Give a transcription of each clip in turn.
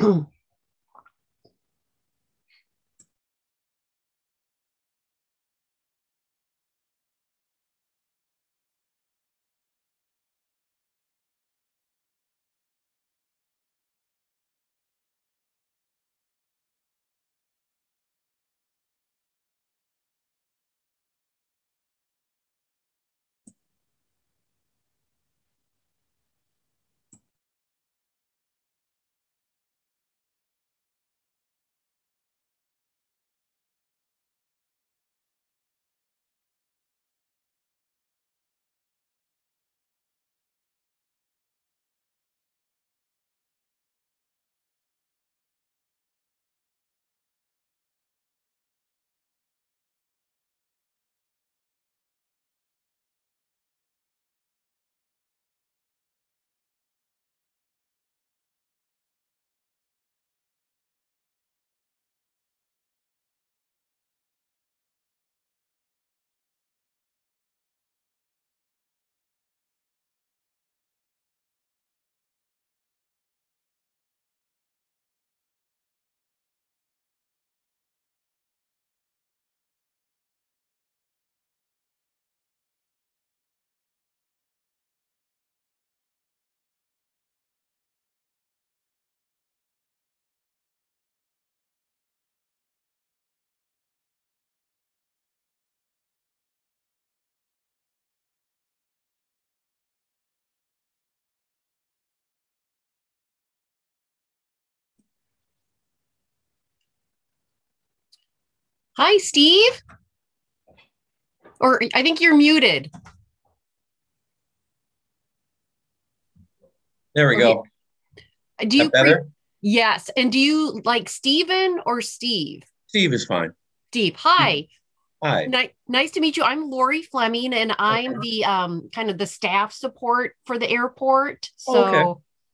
Hi, Steve. Or I think you're muted. There we Okay. go. Do That you pre better? Yes. And do you like Steven or Steve? Steve is fine. Steve. Hi. Hi. Nice to meet you. I'm Lori Fleming and I'm Okay. the kind of the staff support for the airport. Oh, okay.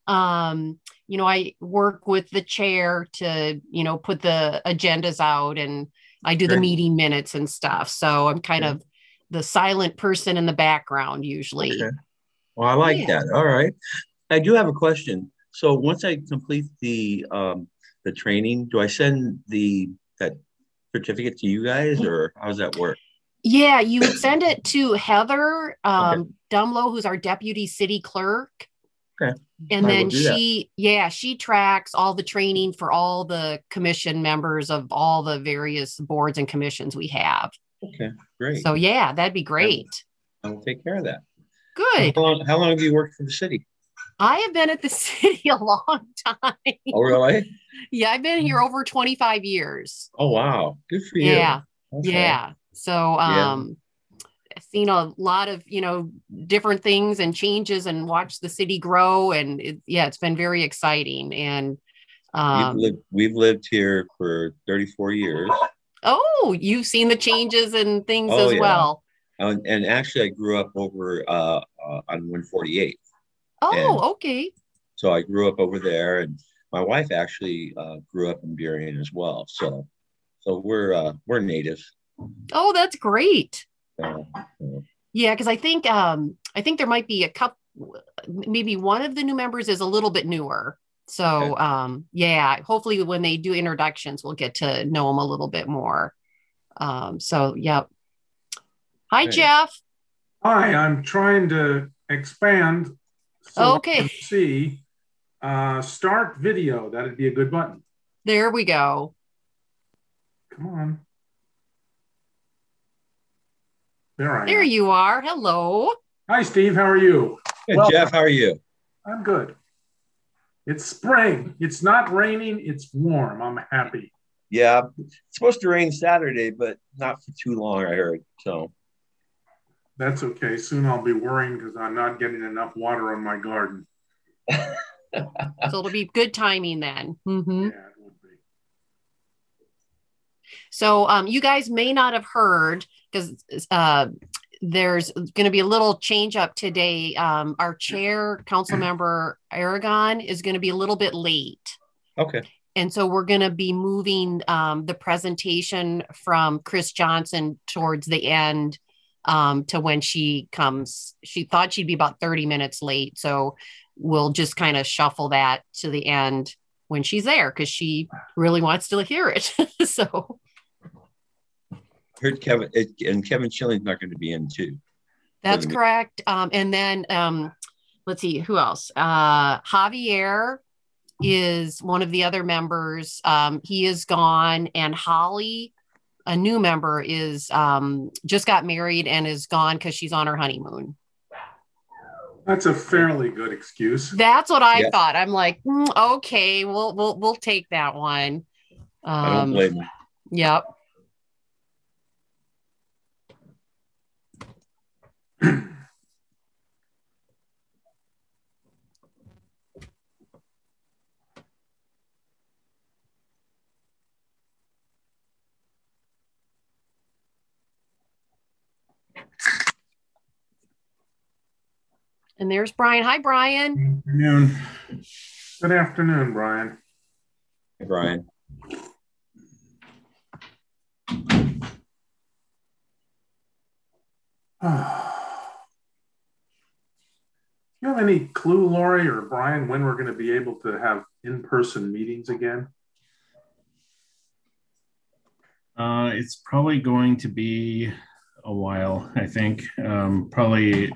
I work with the chair to, put the agendas out and I do the Great. meeting minutes and stuff. So I'm kind Okay. of the silent person in the background Okay. usually. Well, I like Yeah. that. All right. I do have a question. So once I complete the training, do I send the that certificate to you guys or how does that work? Yeah, you would send it to Heather Okay. Dumlow, who's our deputy city clerk. Okay. And I will then do that. she tracks all the training for all the commission members of all the various boards and commissions we have. Okay. Great. So yeah, that'd be I will, great. I will take care of that. So Good. how long have you worked for the city? I have been at the city a long time. Oh, really? Yeah, I've been here over 25 years. Oh, wow. Good for you. Yeah. Okay. Yeah. So Yeah. I've seen a lot of, different things and changes and watched the city grow and it's been very exciting and We've lived here for 34 years. oh, you've seen the changes and things Oh as yeah. well. And actually I grew up over on 148. And Oh, okay. so I grew up over there and my wife actually grew up in Burien as well. So we're natives. Oh, that's great. So, Yeah, because I think there might be a couple, maybe one of the new members is a little bit newer. okay. So yeah, hopefully when they do introductions, we'll get to know them a little bit more. So yeah. Hi, Okay. Jeff. Hi, I'm trying to expand so I Okay, can see start video. That'd be a good button. there we go. Come on. There I There am. you are. Hello. Hi, Steve. How are you? Good, Jeff, Welcome. how are you? I'm good. It's spring. It's not raining. It's warm. I'm happy. Yeah, it's supposed to rain Saturday, but not for too long, I heard. So That's okay. Soon I'll be worrying because I'm not getting enough water on my garden. So it'll be good timing then. Yeah, it would be. So you guys may not have heard because there's going to be a little change up today. Our chair, council member Aragon, is going to be a little bit late. okay. And so we're going to be moving the presentation from Chris Johnson towards the end to when she comes. She thought she'd be about 30 minutes late. So we'll just kind of shuffle that to the end when she's there because she really wants to hear it. So Heard Kevin and Kevin Schilling's not going to be in too. that's correct. And then let's see who else. Javier is one of the other members. He is gone, and Holly, a new member, is just got married and is gone because she's on her honeymoon. That's a fairly good excuse. That's what I thought. I'm like, okay, we'll take that one. I don't blame you. Yep. And there's Brian. Hi, Brian. Good afternoon. Good afternoon, Brian. Hey, Brian. You have any clue, Lori or Brian, when we're going to be able to have in-person meetings again? It's probably going to be a while, I think. Probably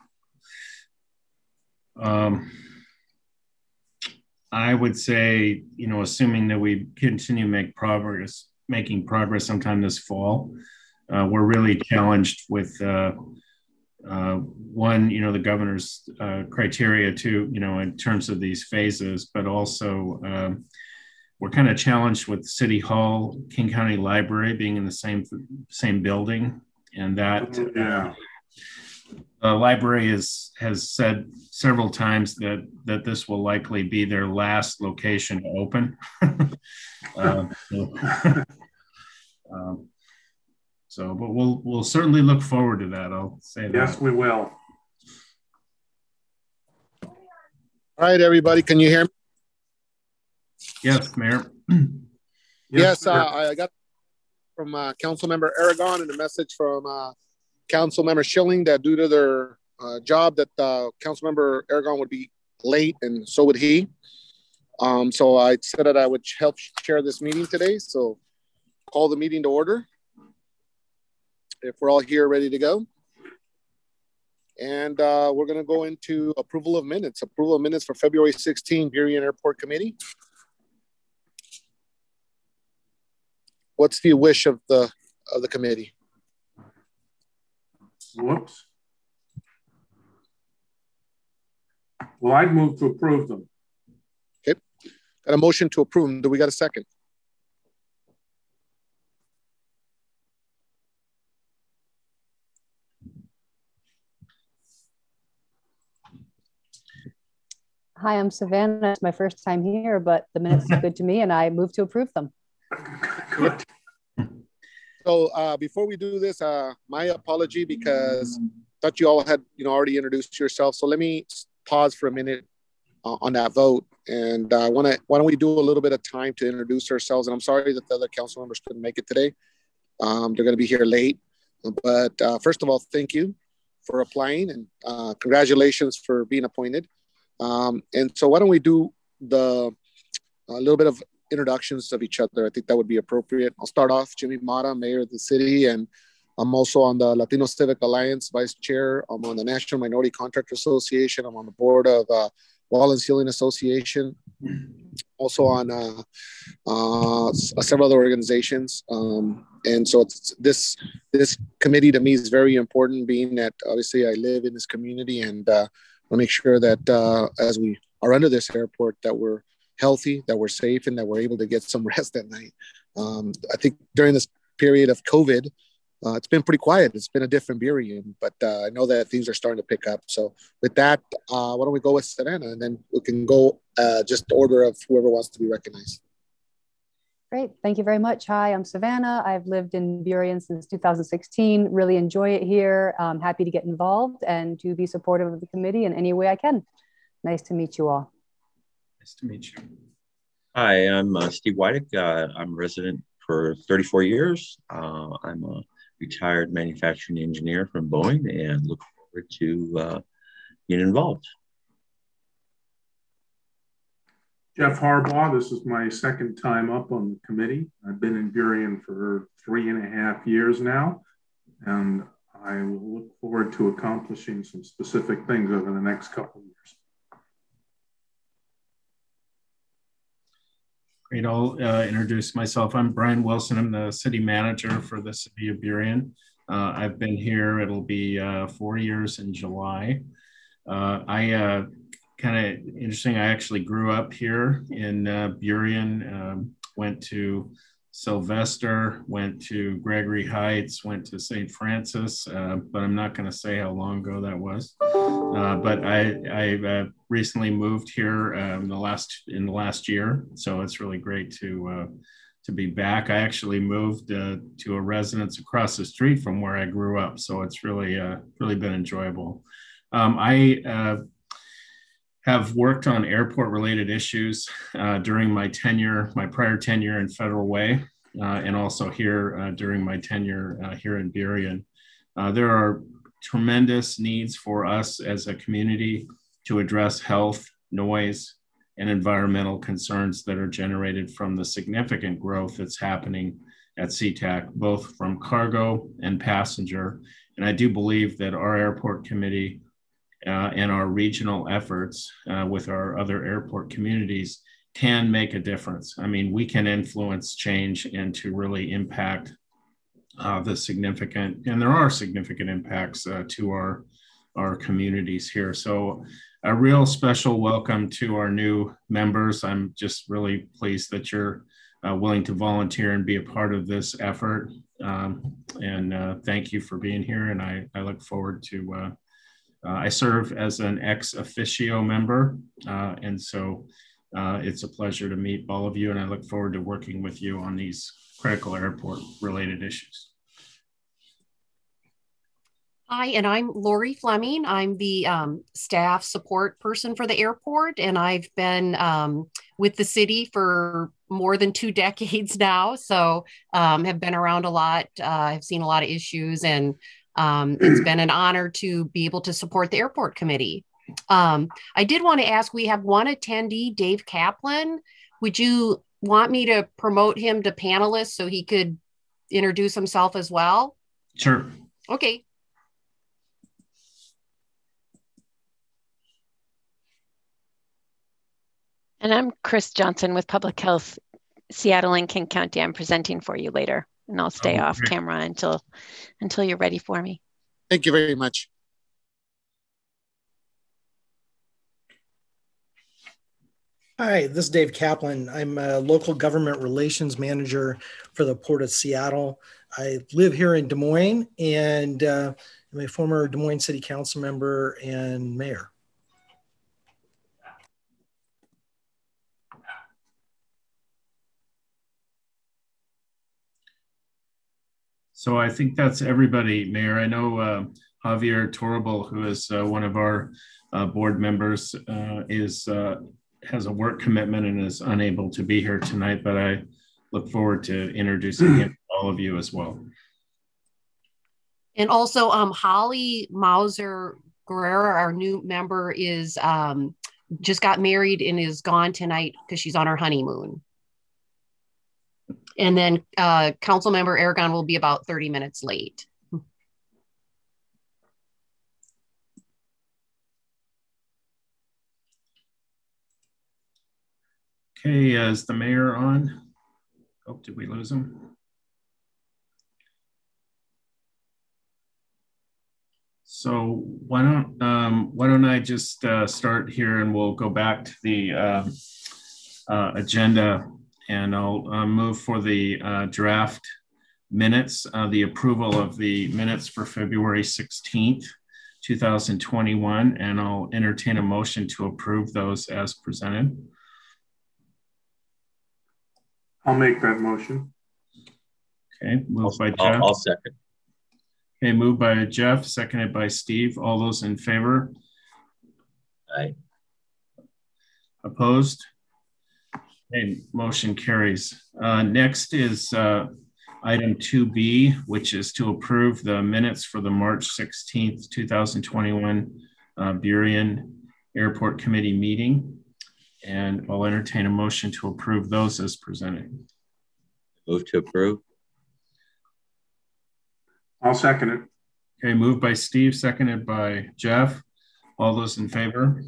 I would say, assuming that we continue making progress sometime this fall. We're really challenged with one, the governor's criteria, two, in terms of these phases, but also we're kind of challenged with City Hall, King County Library being in the same building, and that the library has said several times that this will likely be their last location to open. But we'll certainly look forward to that. I'll say that. Yes, we will. All right, everybody, can you hear me? Yes, Mayor. Yes, I got from Councilmember Aragon and a message from Councilmember Schilling that due to their job that Councilmember Aragon would be late, and so would he. So I said that I would help chair this meeting today. So call the meeting to order. If we're all here ready to go. And we're going to go into approval of minutes for February 16, Burien Airport Committee. What's the wish of the committee? Whoops. Well, I'd move to approve them. Okay. Got a motion to approve them. Do we got a second? Hi, I'm Savannah. It's my first time here, but the minutes are good to me, and I move to approve them. Good. So before we do this, my apology because I thought you all had already introduced yourself. So let me pause for a minute on that vote, and why don't we do a little bit of time to introduce ourselves? And I'm sorry that the other council members couldn't make it today. They're going to be here late, but first of all, thank you for applying, and congratulations for being appointed. And so why don't we do a little bit of introductions of each other. I think that would be appropriate. I'll start off. Jimmy Mata, Mayor of the city, and I'm also on the Latino Civic Alliance, Vice Chair. I'm on the National Minority Contractor Association. I'm on the board of Wall and Ceiling Association. Also on several other organizations. And so this committee to me is very important, being that obviously I live in this community, and we'll make sure that as we are under this airport, that we're healthy, that we're safe, and that we're able to get some rest at night. I think during this period of COVID, it's been pretty quiet. It's been a different Burien, but I know that things are starting to pick up. So with that, why don't we go with Savannah, and then we can go just order of whoever wants to be recognized. Great. Thank you very much. Hi, I'm Savannah. I've lived in Burien since 2016. Really enjoy it here. I'm happy to get involved and to be supportive of the committee in any way I can. Nice to meet you all. Nice to meet you. Hi, I'm Steve Wydick. I'm a resident for 34 years. I'm a retired manufacturing engineer from Boeing and look forward to being involved. Jeff Harbaugh. This is my second time up on the committee. I've been in Burien for 3.5 years now, and I will look forward to accomplishing some specific things over the next couple of years. Great. I'll introduce myself. I'm Brian Wilson. I'm the city manager for the city of Burien. I've been here, it'll be 4 years in July. Kind of interesting, I actually grew up here in Burien, went to Sylvester, went to Gregory Heights, went to St. Francis, but I'm not going to say how long ago that was. But I recently moved here in the last year, so it's really great to be back. I actually moved to a residence across the street from where I grew up, so it's really been enjoyable. I have worked on airport-related issues during my prior tenure in Federal Way, and also here during my tenure here in Burien. There are tremendous needs for us as a community to address health, noise, and environmental concerns that are generated from the significant growth that's happening at SeaTac, both from cargo and passenger. And I do believe that our airport committee and our regional efforts with our other airport communities can make a difference. I mean, we can influence change and to really impact the significant, and there are significant impacts to our communities here. So a real special welcome to our new members. I'm just really pleased that you're willing to volunteer and be a part of this effort. And thank you for being here. And I look forward to I serve as an ex officio member, and so it's a pleasure to meet all of you, and I look forward to working with you on these critical airport-related issues. Hi, and I'm Lori Fleming. I'm the staff support person for the airport, and I've been with the city for more than 2 decades now, so have been around a lot. I've seen a lot of issues, and it's been an honor to be able to support the airport committee. I did want to ask, we have one attendee, Dave Kaplan. Would you want me to promote him to panelist so he could introduce himself as well? Sure. Okay. And I'm Chris Johnson with Public Health Seattle and King County. I'm presenting for you later, and I'll stay off camera until you're ready for me. Thank you very much. Hi, this is Dave Kaplan. I'm a local government relations manager for the Port of Seattle. I live here in Des Moines, and I'm a former Des Moines City Council member and mayor. So I think that's everybody, Mayor. I know Javier Toribal, who is one of our board members, has a work commitment and is unable to be here tonight, but I look forward to introducing him to all of you as well. And also Holly Mauser Guerrera, our new member, is just got married and is gone tonight because she's on her honeymoon. And then council member Aragon will be about 30 minutes late. Okay, is the mayor on? Oh, did we lose him? So why don't I just start here, and we'll go back to the agenda, and I'll move for the draft minutes, the approval of the minutes for February 16th, 2021, and I'll entertain a motion to approve those as presented. I'll make that motion. Okay, moved by Jeff. I'll second. Okay, moved by Jeff, seconded by Steve. All those in favor? Aye. Opposed? Okay, motion carries. Next is item 2B, which is to approve the minutes for the March 16th, 2021 Burien Airport Committee meeting. And I'll entertain a motion to approve those as presented. Move to approve. I'll second it. Okay, moved by Steve, seconded by Jeff. All those in favor?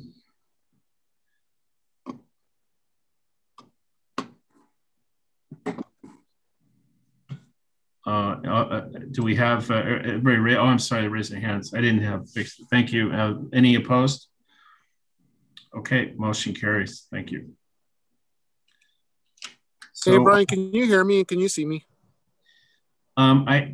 Do we have everybody? Oh, I'm sorry, raise their hands. I didn't have fixed. Thank you. Any opposed? Okay, motion carries. Thank you. So, hey, Brian, can you hear me and can you see me? I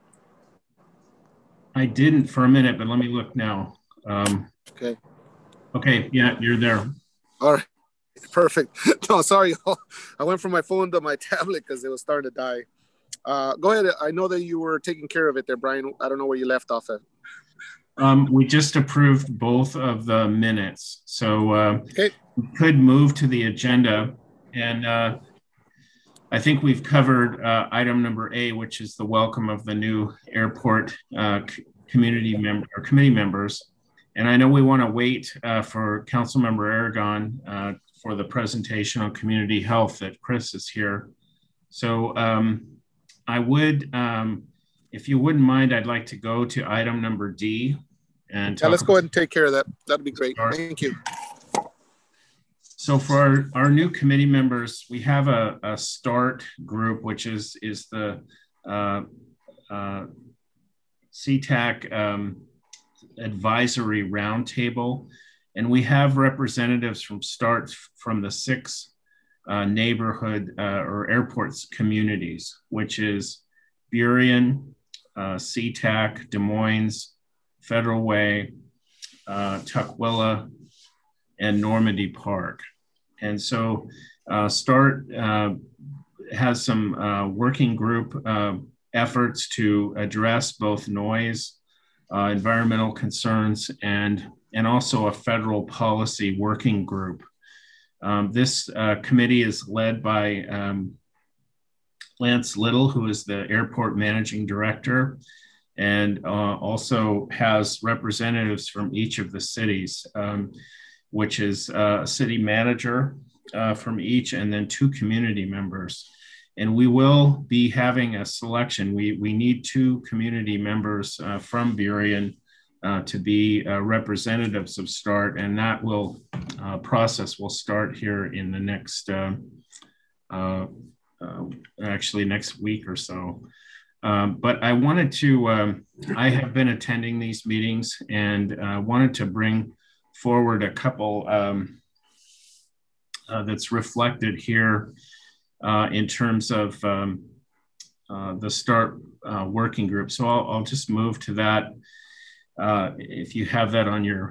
didn't for a minute, but let me look now. Okay. Okay, yeah, you're there. All right, perfect. No, sorry. I went from my phone to my tablet because it was starting to die. Go ahead. I know that you were taking care of it there, Brian. I don't know where you left off at. We just approved both of the minutes. So okay. We could move to the agenda. And I think we've covered item number A, which is the welcome of the new airport committee members. And I know we want to wait for Councilmember Aragon for the presentation on community health that Chris is here. So I would, if you wouldn't mind, I'd like to go to item number D. And let's go ahead and take care of that. That'd be great. Thank you. So for our new committee members, we have a START group, which is the CTAC advisory roundtable. And we have representatives from START from the 6 neighborhood or airports communities, which is Burien, SeaTac, Des Moines, Federal Way, Tukwila, and Normandy Park. And so START has some working group efforts to address both noise, environmental concerns, and also a federal policy working group. This committee is led by Lance Little, who is the airport managing director, and also has representatives from each of the cities, which is a city manager from each, and then 2 community members. And we will be having a selection. We need 2 community members from Burien to be representatives of START, and that will process will start here in the next, actually next week or so. But I wanted to, I have been attending these meetings and wanted to bring forward a couple that's reflected here in terms of the START working group. So I'll just move to that. If you have that on your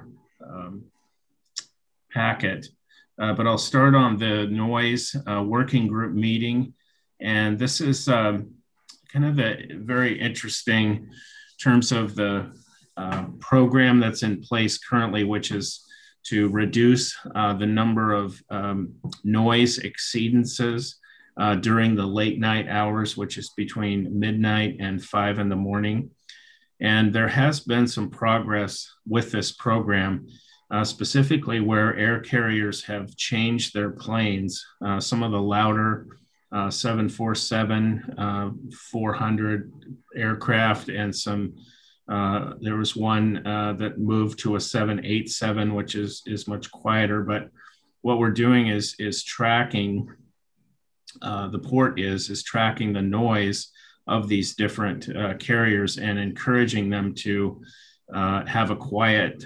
packet, but I'll start on the noise working group meeting. And this is kind of a very interesting terms of the program that's in place currently, which is to reduce the number of noise exceedances during the late night hours, which is between midnight and 5 in the morning. And there has been some progress with this program, specifically where air carriers have changed their planes. Some of the louder 747-400 aircraft, and some, there was one that moved to a 787, which is much quieter. But what we're doing is tracking, the port is tracking the noise of these different carriers and encouraging them to have a quiet,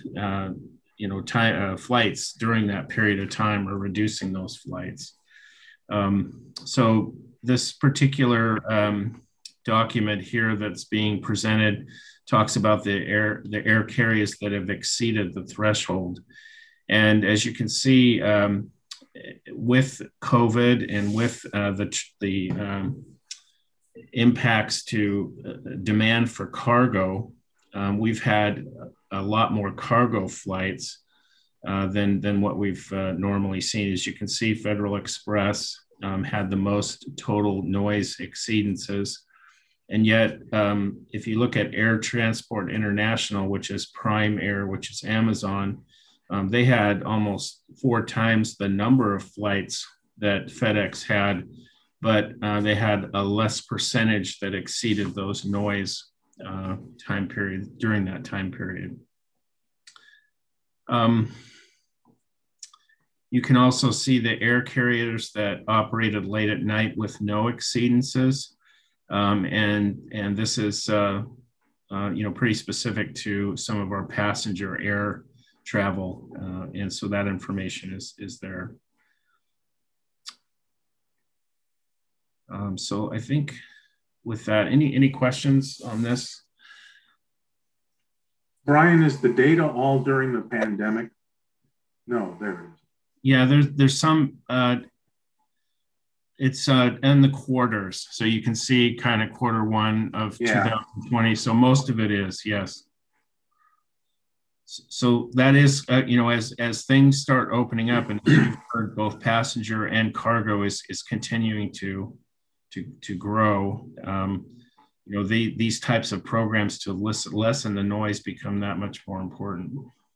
flights during that period of time, or reducing those flights. So this particular document here that's being presented talks about the air carriers that have exceeded the threshold. And as you can see, with COVID and with the impacts to demand for cargo, we've had a lot more cargo flights than what we've normally seen. As you can see, Federal Express had the most total noise exceedances. And yet, if you look at Air Transport International, which is Prime Air, which is Amazon, They had almost 4 times the number of flights that FedEx had, but they had a less percentage that exceeded those noise time period during that time period. You can also see the air carriers that operated late at night with no exceedances. And this is pretty specific to some of our passenger air travel. And so that information is there. So I think with that, any questions on this? Brian, is the data all during the pandemic? No, there it is. Yeah, there's some, it's in the quarters. So you can see kind of Q1 of 2020. So most of it is, yes. So that is, as things start opening up, and you've heard, both passenger and cargo is continuing to grow. These types of programs to lessen the noise become that much more important.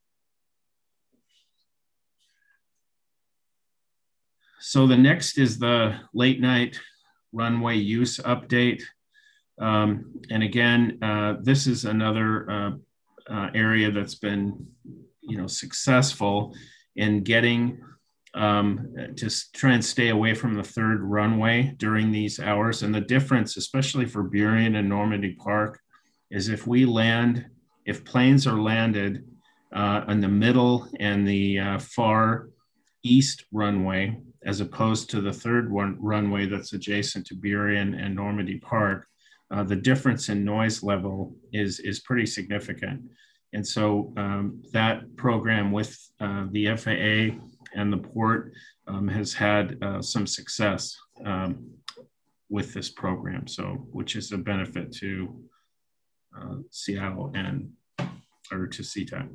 So the next is the late night runway use update. And again, this is another area that's been, successful in getting to try and stay away from the third runway during these hours. And the difference, especially for Burien and Normandy Park, is if planes are landed in the middle and the far east runway, as opposed to the third runway that's adjacent to Burien and Normandy Park, the difference in noise level is pretty significant. And so that program with the FAA and the port has had some success with this program, which is a benefit to Seattle or to SeaTac.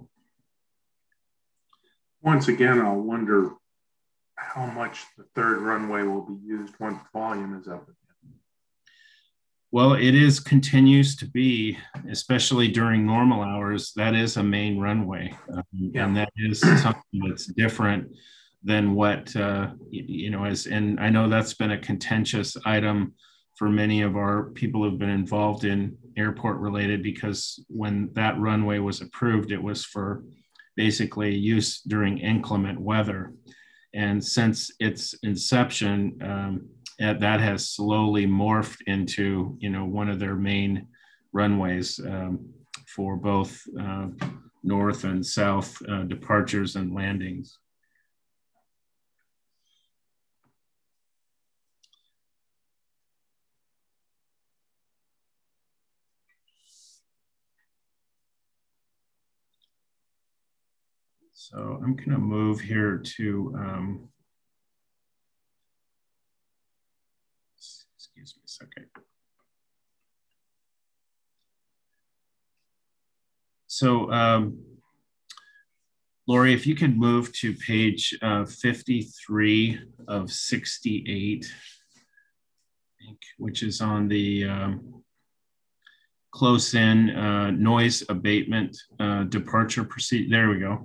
Once again, I'll wonder how much the third runway will be used once volume is up again. Well, it continues to be, especially during normal hours, that is a main runway. And that is something that's different than what, and I know that's been a contentious item for many of our people who've been involved in airport related, because when that runway was approved, it was for basically use during inclement weather. And since its inception, that has slowly morphed into, one of their main runways for both north and south departures and landings. So I'm going to move here to, excuse me a second. So Lori, if you could move to page 53 of 68, I think, which is on the close-in noise abatement departure procedure. There we go.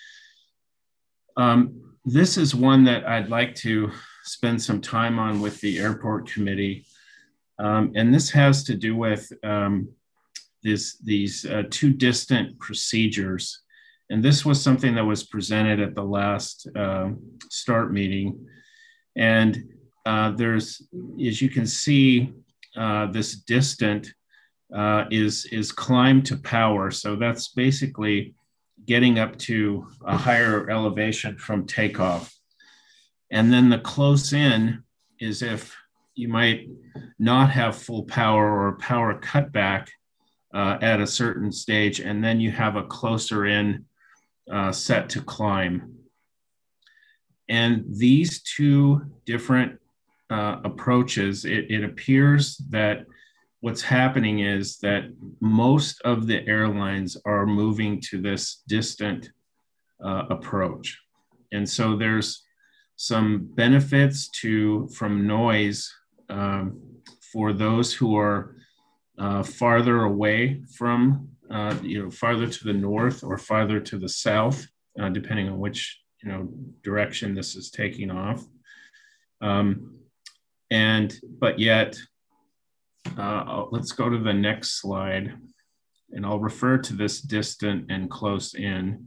This is one that I'd like to spend some time on with the airport committee. And this has to do with these two distant procedures. And this was something that was presented at the last START meeting. And there's, as you can see, this distant is climb to power. So that's basically getting up to a higher elevation from takeoff. And then the close in is if you might not have full power or power cutback at a certain stage, and then you have a closer in set to climb. And these two different approaches, it appears that what's happening is that most of the airlines are moving to this distant approach. And so there's some benefits from noise for those who are farther away from, farther to the north or farther to the south depending on which direction this is taking off. But yet, let's go to the next slide, and I'll refer to this distant and close in.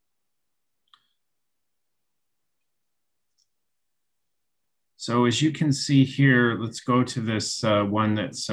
So as you can see here, let's go to this one that's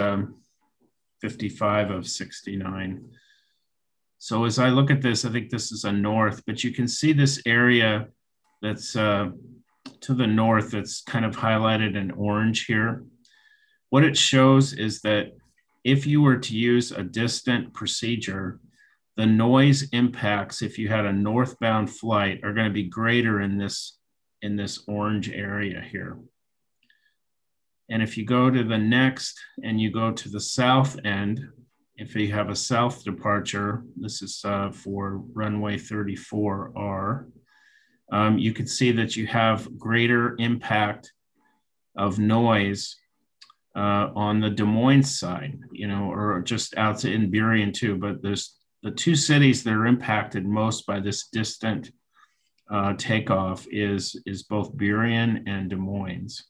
55 of 69. So as I look at this, I think this is a north, but you can see this area that's to the north that's kind of highlighted in orange here. What it shows is that if you were to use a distant procedure, the noise impacts, if you had a northbound flight, are going to be greater in this orange area here. And if you go to the next and you go to the south end, if you have a south departure, this is for runway 34R, you can see that you have greater impact of noise on the Des Moines side, or just out in Burien too. But there's the two cities that are impacted most by this distant takeoff is both Burien and Des Moines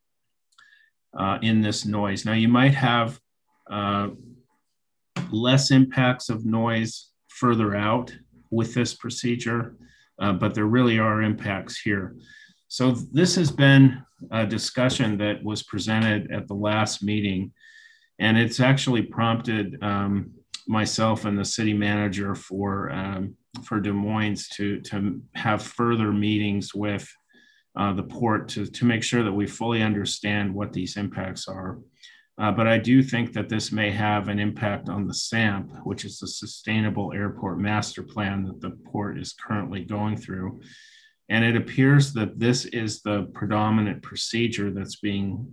in this noise. Now you might have less impacts of noise further out with this procedure, but there really are impacts here. So this has been a discussion that was presented at the last meeting, and it's actually prompted myself and the city manager for Des Moines to have further meetings with the port to make sure that we fully understand what these impacts are. But I do think that this may have an impact on the SAMP, which is the Sustainable Airport Master Plan that the port is currently going through. And it appears that this is the predominant procedure that's being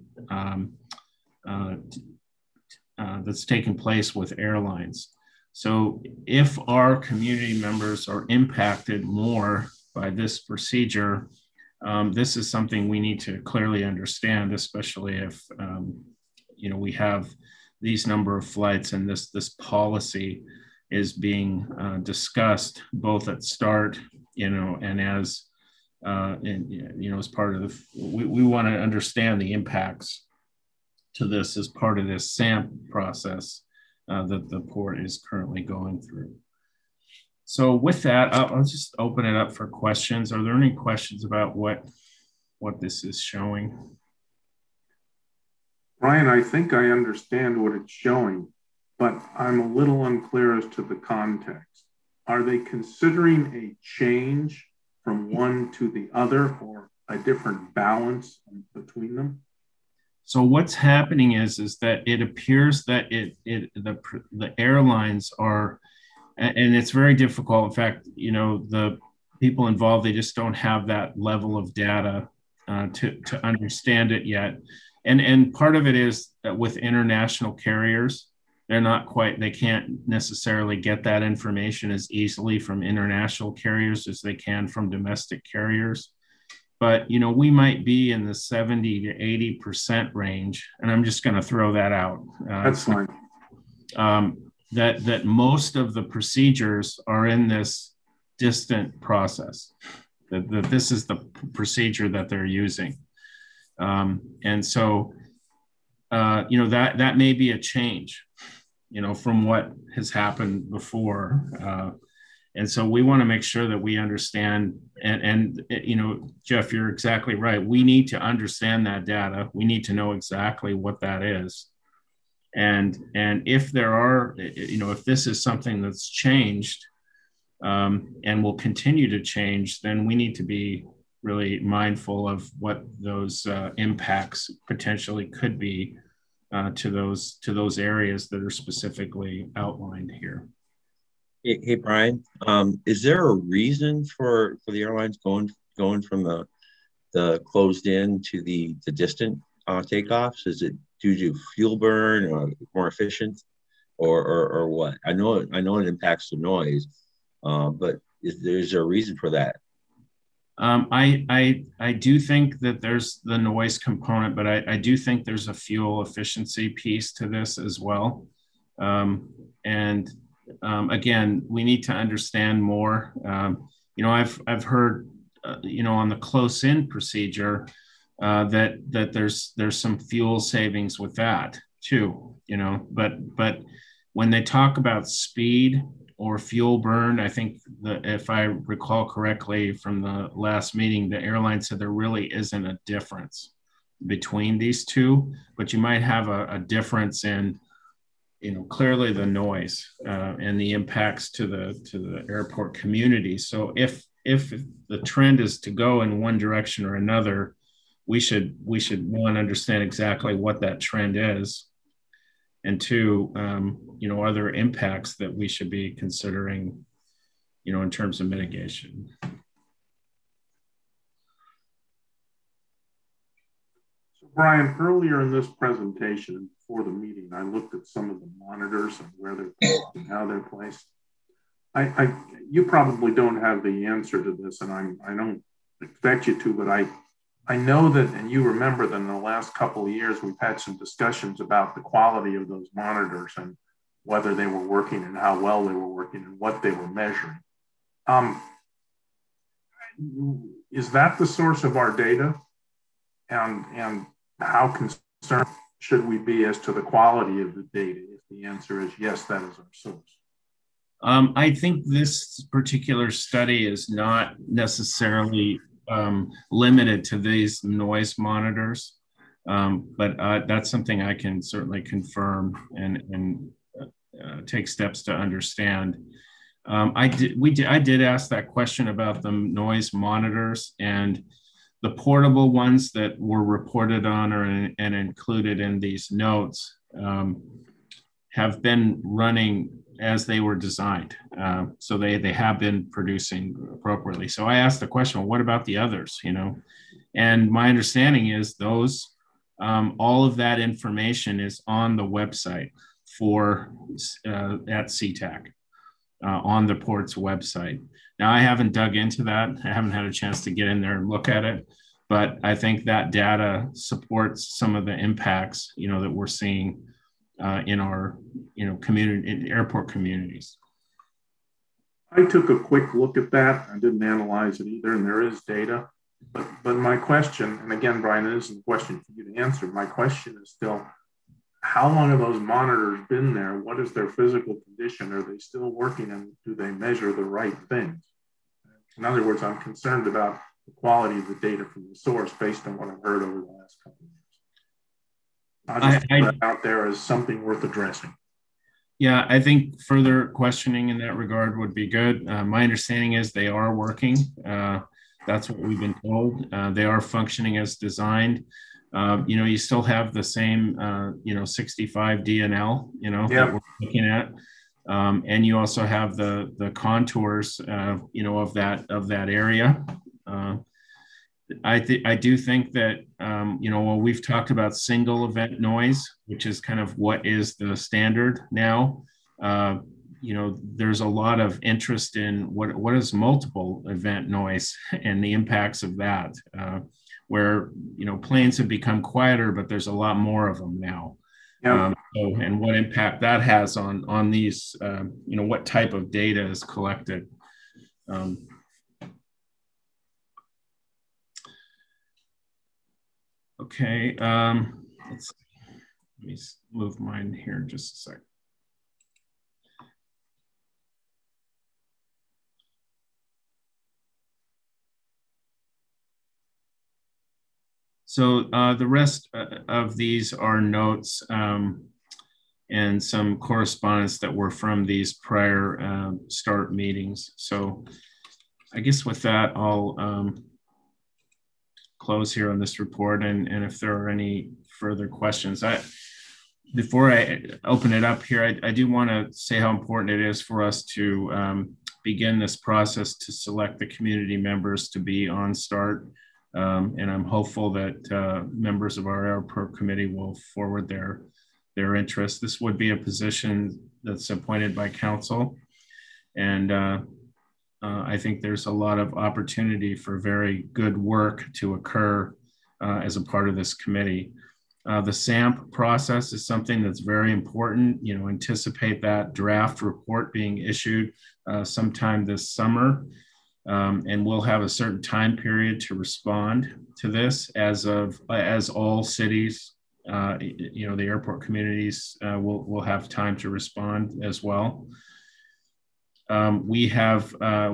that's taking place with airlines. So if our community members are impacted more by this procedure, this is something we need to clearly understand, especially if we have these number of flights and this policy is being discussed both at start, and as as part of we want to understand the impacts to this as part of this SAMP process that the port is currently going through. So with that, I'll just open it up for questions. Are there any questions about what this is showing? Brian, I think I understand what it's showing, but I'm a little unclear as to the context. Are they considering a change from one to the other, or a different balance between them? So what's happening is that it appears that the airlines are, and it's very difficult. In fact, the people involved, they just don't have that level of data to understand it yet. And part of it is that with international carriers, they can't necessarily get that information as easily from international carriers as they can from domestic carriers. But, we might be in the 70 to 80% range. And I'm just going to throw that out. That's fine. That most of the procedures are in this distant process, that this is the procedure that they're using. And so, that may be a change, from what has happened before. And so we want to make sure that we understand, and Jeff, you're exactly right. We need to understand that data. We need to know exactly what that is. And if there are, if this is something that's changed and will continue to change, then we need to be really mindful of what those impacts potentially could be to those areas that are specifically outlined here. Hey Brian, is there a reason for the airlines going from the closed in to the distant takeoffs? Is it due to fuel burn or more efficient, or what? I know it impacts the noise, but is there a reason for that? I do think that there's the noise component, but I do think there's a fuel efficiency piece to this as well. Again, we need to understand more. you know, I've heard, you know, on the close-in procedure that there's some fuel savings with that too, you know, but when they talk about speed or fuel burn, I think if I recall correctly from the last meeting, the airline said there really isn't a difference between these two, but you might have a difference in, you know, clearly the noise and the impacts to the airport community. So if the trend is to go in one direction or another, we should one, understand exactly what that trend is, and two, you know, other impacts that we should be considering, you know, in terms of mitigation. So Brian, earlier in this presentation, before the meeting, I looked at some of the monitors and where they're placed and how they're placed. You probably don't have the answer to this, and I don't expect you to, but I know that, and you remember that in the last couple of years, we've had some discussions about the quality of those monitors and whether they were working and how well they were working and what they were measuring. Is that the source of our data? And how concerned should we be as to the quality of the data if the answer is yes, that is our source? I think this particular study is not necessarily limited to these noise monitors, but that's something I can certainly confirm and take steps to understand. I did ask that question about the noise monitors, and the portable ones that were reported on and included in these notes have been running as they were designed. So they have been producing appropriately. So I asked the question, well, what about the others, you know? And my understanding is those, all of that information is on the website at SeaTac, on the port's website. Now, I haven't dug into that. I haven't had a chance to get in there and look at it, but I think that data supports some of the impacts, you know, that we're seeing in our, you know, in airport communities. I took a quick look at that. I didn't analyze it either, and there is data. But my question, and again, Brian, it isn't a question for you to answer. My question is still, how long have those monitors been there? What is their physical condition? Are they still working, and do they measure the right things? In other words, I'm concerned about the quality of the data from the source based on what I've heard over the last couple of years. I'll just put that out there as something worth addressing. Yeah, I think further questioning in that regard would be good. My understanding is they are working. That's what we've been told. They are functioning as designed. You know, you still have the same, you know, 65 DNL, you know, that we're looking at. And you also have the contours, you know, of that area. I do think that, you know, while we've talked about single event noise, which is kind of what is the standard now, you know, there's a lot of interest in what is multiple event noise and the impacts of that, where, you know, planes have become quieter, but there's a lot more of them now. And what impact that has on these, you know, what type of data is collected. Okay, let me move mine here just a sec. So the rest of these are notes and some correspondence that were from these prior START meetings. So I guess with that, I'll close here on this report, and if there are any further questions. Before I open it up here, I do want to say how important it is for us to begin this process to select the community members to be on START. And I'm hopeful that members of our airport committee will forward their interest. This would be a position that's appointed by council. And I think there's a lot of opportunity for very good work to occur as a part of this committee. The SAMP process is something that's very important. You know, anticipate that draft report being issued sometime this summer. And we'll have a certain time period to respond to this as all cities, the airport communities will have time to respond as well. We have a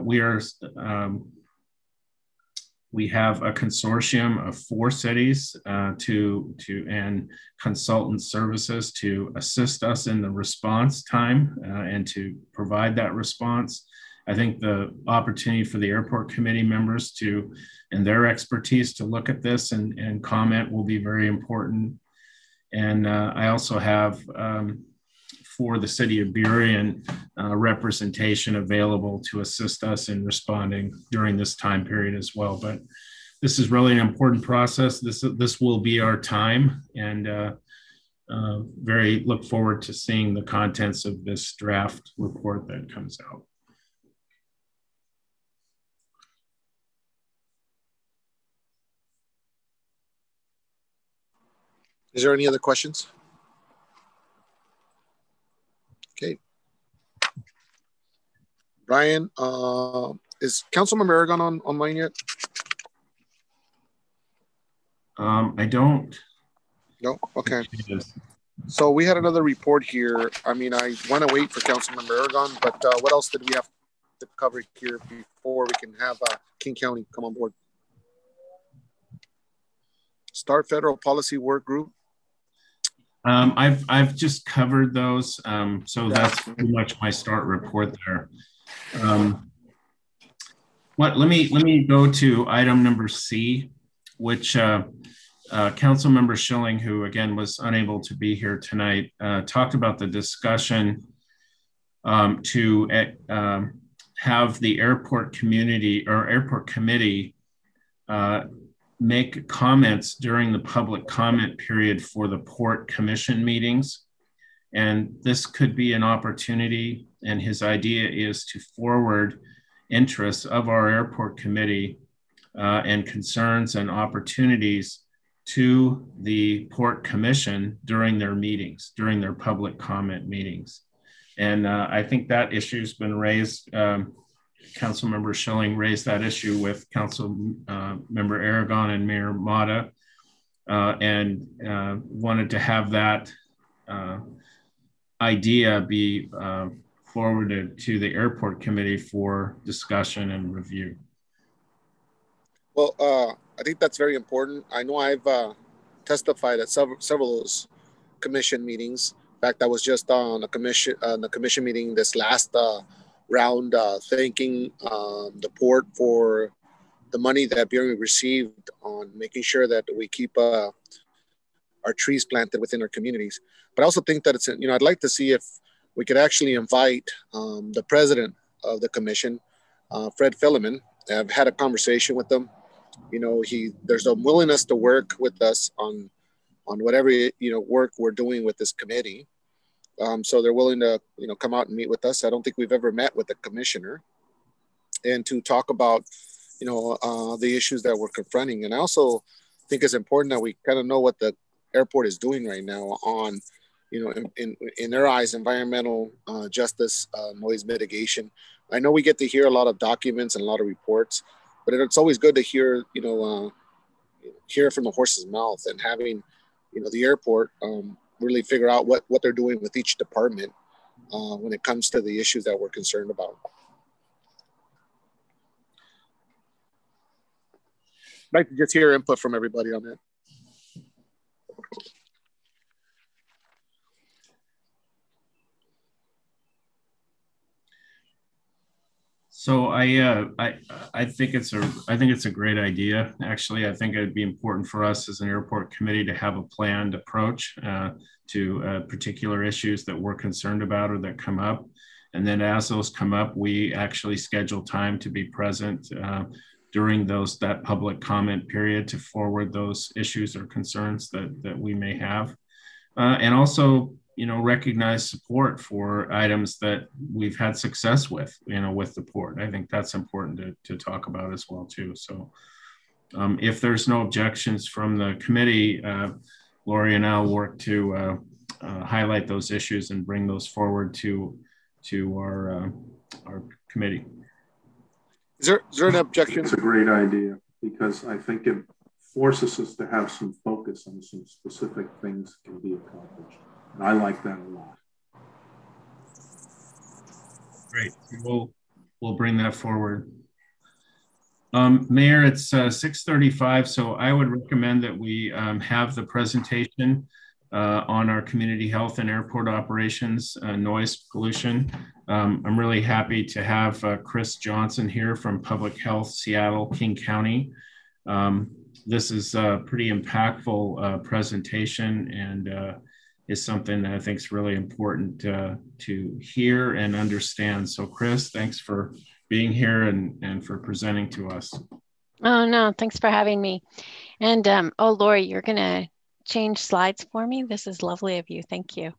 consortium of 4 cities and consultant services to assist us in the response time and to provide that response. I think the opportunity for the airport committee members and their expertise to look at this and comment will be very important. And I also have, for the city of Burien, representation available to assist us in responding during this time period as well. But this is really an important process. This will be our time, and very look forward to seeing the contents of this draft report that comes out. Is there any other questions? Okay. Brian, is Councilmember Aragon online yet? I don't. No, okay. So we had another report here. I mean, I want to wait for Councilmember Aragon, but what else did we have to cover here before we can have King County come on board? Start Federal Policy Work Group. I've just covered those, so that's pretty much my start report there. Let me go to item number C, which Councilmember Schilling, who again was unable to be here tonight, talked about the discussion to have the airport community or airport committee make comments during the public comment period for the Port Commission meetings. And this could be an opportunity, and his idea is to forward interests of our airport committee and concerns and opportunities to the Port Commission during their meetings, during their public comment meetings. And I think that issue's been raised. Councilmember Schilling raised that issue with Councilmember Aragon and Mayor Mata, and wanted to have that idea be forwarded to the airport committee for discussion and review. Well, I think that's very important. I know I've testified at several of those commission meetings. In fact, I was just on the commission meeting this last round, thanking the port for the money that Burien received on making sure that we keep our trees planted within our communities. But I also think that it's, I'd like to see if we could actually invite the president of the commission, Fred Philemon. I've had a conversation with him. There's a willingness to work with us on whatever work we're doing with this committee. So they're willing to come out and meet with us. I don't think we've ever met with the commissioner, and to talk about the issues that we're confronting. And I also think it's important that we kind of know what the airport is doing right now on in their eyes, environmental justice, noise mitigation. I know we get to hear a lot of documents and a lot of reports, but it's always good to hear hear from the horse's mouth, and having the airport really figure out what they're doing with each department when it comes to the issues that we're concerned about. I'd like to just hear input from everybody on that. So I think it's a great idea. Actually, I think it'd be important for us as an airport committee to have a planned approach to particular issues that we're concerned about or that come up. And then as those come up, we actually schedule time to be present during that public comment period to forward those issues or concerns that we may have. And also, recognize support for items that we've had success with, with the port. I think that's important to talk about as well too. So if there's no objections from the committee, Lori and I'll work to highlight those issues and bring those forward to our committee. Is there an objection? It's a great idea because I think it forces us to have some focus on some specific things that can be accomplished. And I like that a lot. Great. We'll bring that forward. Mayor, it's 6:35, so I would recommend that we have the presentation on our community health and airport operations, noise pollution. I'm really happy to have Chris Johnson here from Public Health, Seattle, King County. This is a pretty impactful presentation and is something that I think is really important to hear and understand. So Chris, thanks for being here and for presenting to us. Oh, no, thanks for having me. And oh, Lori, you're gonna change slides for me? This is lovely of you, thank you.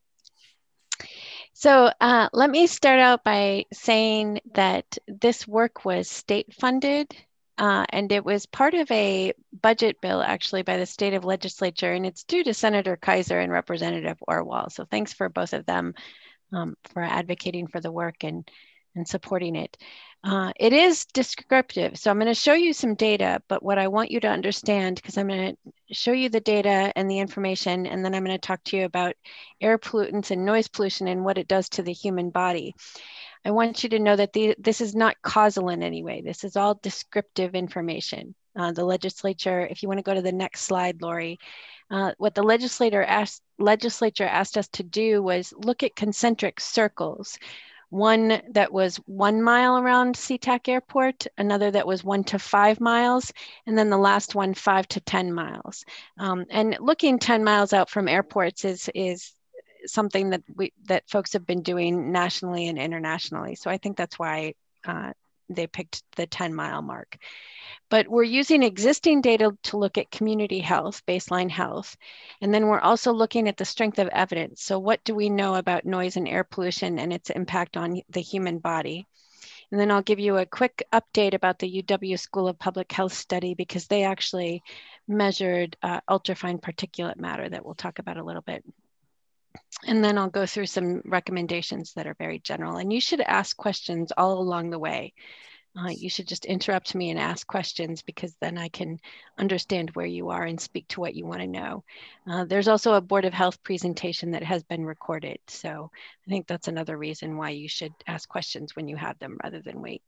So let me start out by saying that this work was state funded and it was part of a budget bill actually by the state of legislature, and it's due to Senator Kaiser and Representative Orwell. So thanks for both of them for advocating for the work and supporting it. It is descriptive. So I'm going to show you some data, but what I want you to understand, because I'm going to show you the data and the information, and then I'm going to talk to you about air pollutants and noise pollution and what it does to the human body. I want you to know that this is not causal in any way. This is all descriptive information. The legislature, if you want to go to the next slide, Lori, what the legislature asked us to do was look at concentric circles. One that was 1 mile around SeaTac Airport, another that was 1 to 5 miles, and then the last one 5 to 10 miles. And looking 10 miles out from airports is something that folks have been doing nationally and internationally. So I think that's why they picked the 10-mile mark. But we're using existing data to look at community health, baseline health. And then we're also looking at the strength of evidence. So what do we know about noise and air pollution and its impact on the human body? And then I'll give you a quick update about the UW School of Public Health study, because they actually measured ultrafine particulate matter that we'll talk about a little bit. And then I'll go through some recommendations that are very general. And you should ask questions all along the way. You should just interrupt me and ask questions, because then I can understand where you are and speak to what you want to know. There's also a Board of Health presentation that has been recorded. So I think that's another reason why you should ask questions when you have them rather than wait.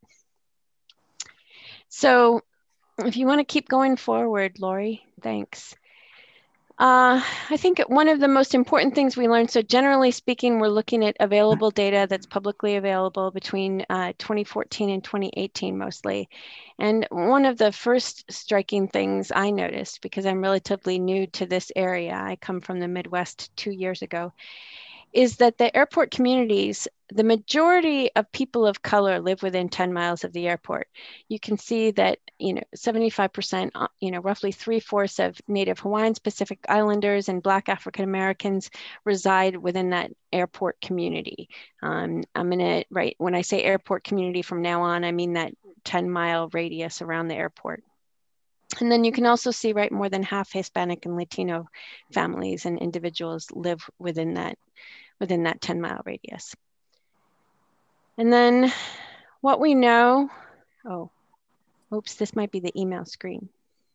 So if you want to keep going forward, Lori, thanks. I think one of the most important things we learned, so generally speaking, we're looking at available data that's publicly available between 2014 and 2018 mostly. And one of the first striking things I noticed, because I'm relatively new to this area, I come from the Midwest 2 years ago, is that the airport communities, the majority of people of color live within 10 miles of the airport. You can see that, 75%, roughly 3/4 of Native Hawaiians, Pacific Islanders, and Black African Americans reside within that airport community. I'm gonna write, when I say airport community from now on, I mean that 10-mile radius around the airport. And then you can also see, right, more than half Hispanic and Latino families and individuals live within that 10-mile radius. And then what we know, oops, this might be the email screen.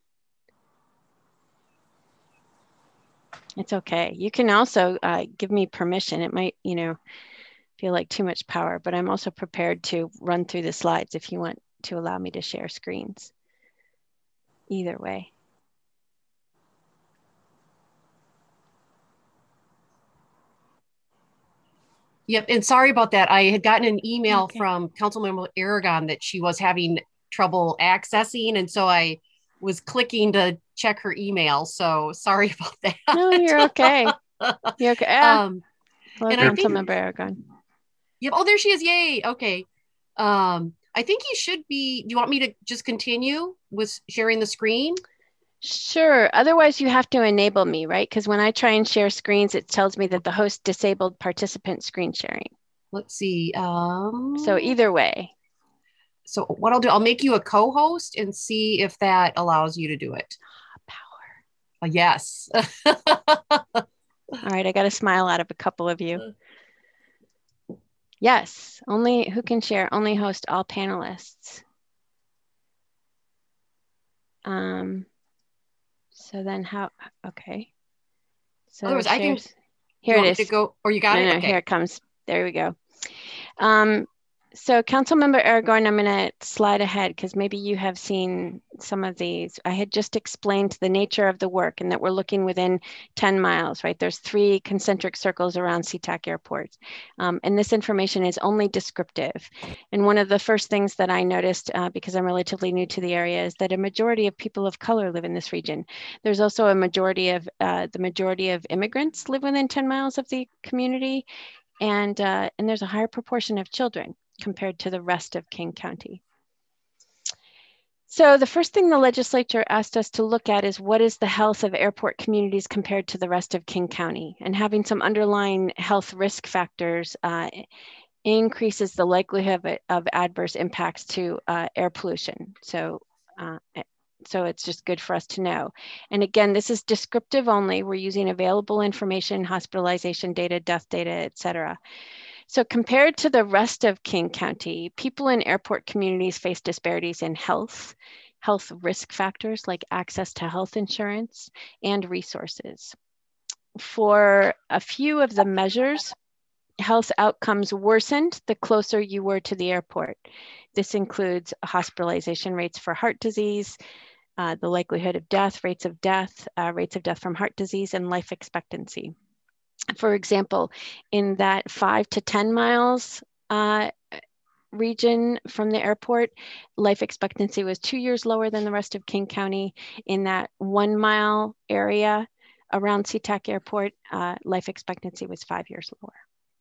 It's okay. You can also give me permission. It might, feel like too much power, but I'm also prepared to run through the slides if you want to allow me to share screens. Either way. Yep, and sorry about that. I had gotten an email from Councilmember Aragon that she was having trouble accessing, and so I was clicking to check her email. So sorry about that. No, you're okay. You're okay. Hello, and Councilmember Aragon. Yep. Oh, there she is. Yay. Okay. I think you should be. Do you want me to just continue with sharing the screen? Sure. Otherwise, you have to enable me, right? Because when I try and share screens, it tells me that the host disabled participant screen sharing. Let's see. So either way. So what I'll do, I'll make you a co-host and see if that allows you to do it. Power. Yes. All right. I got a smile out of a couple of you. Yes. Only who can share? Only host all panelists. So then how, okay. So Otherwise, I can, here it is. To go, or you got it? No, okay. Here it comes. There we go. So Councilmember Aragorn, I'm going to slide ahead because maybe you have seen some of these. I had just explained the nature of the work and that we're looking within 10 miles, right? There's 3 concentric circles around SeaTac Airport. And this information is only descriptive. And one of the first things that I noticed, because I'm relatively new to the area, is that a majority of people of color live in this region. There's also a majority of, the majority of immigrants live within 10 miles of the community. And there's a higher proportion of children compared to the rest of King County. So the first thing the legislature asked us to look at is what is the health of airport communities compared to the rest of King County? And having some underlying health risk factors increases the likelihood of adverse impacts to air pollution. So it's just good for us to know. And again, this is descriptive only. We're using available information, hospitalization data, death data, et cetera. So compared to the rest of King County, people in airport communities face disparities in health risk factors like access to health insurance and resources. For a few of the measures, health outcomes worsened the closer you were to the airport. This includes hospitalization rates for heart disease, the likelihood of death, rates of death from heart disease, and life expectancy. For example, in that 5 to 10 miles region from the airport, life expectancy was 2 years lower than the rest of King County. In that 1 mile area around SeaTac Airport, life expectancy was 5 years lower.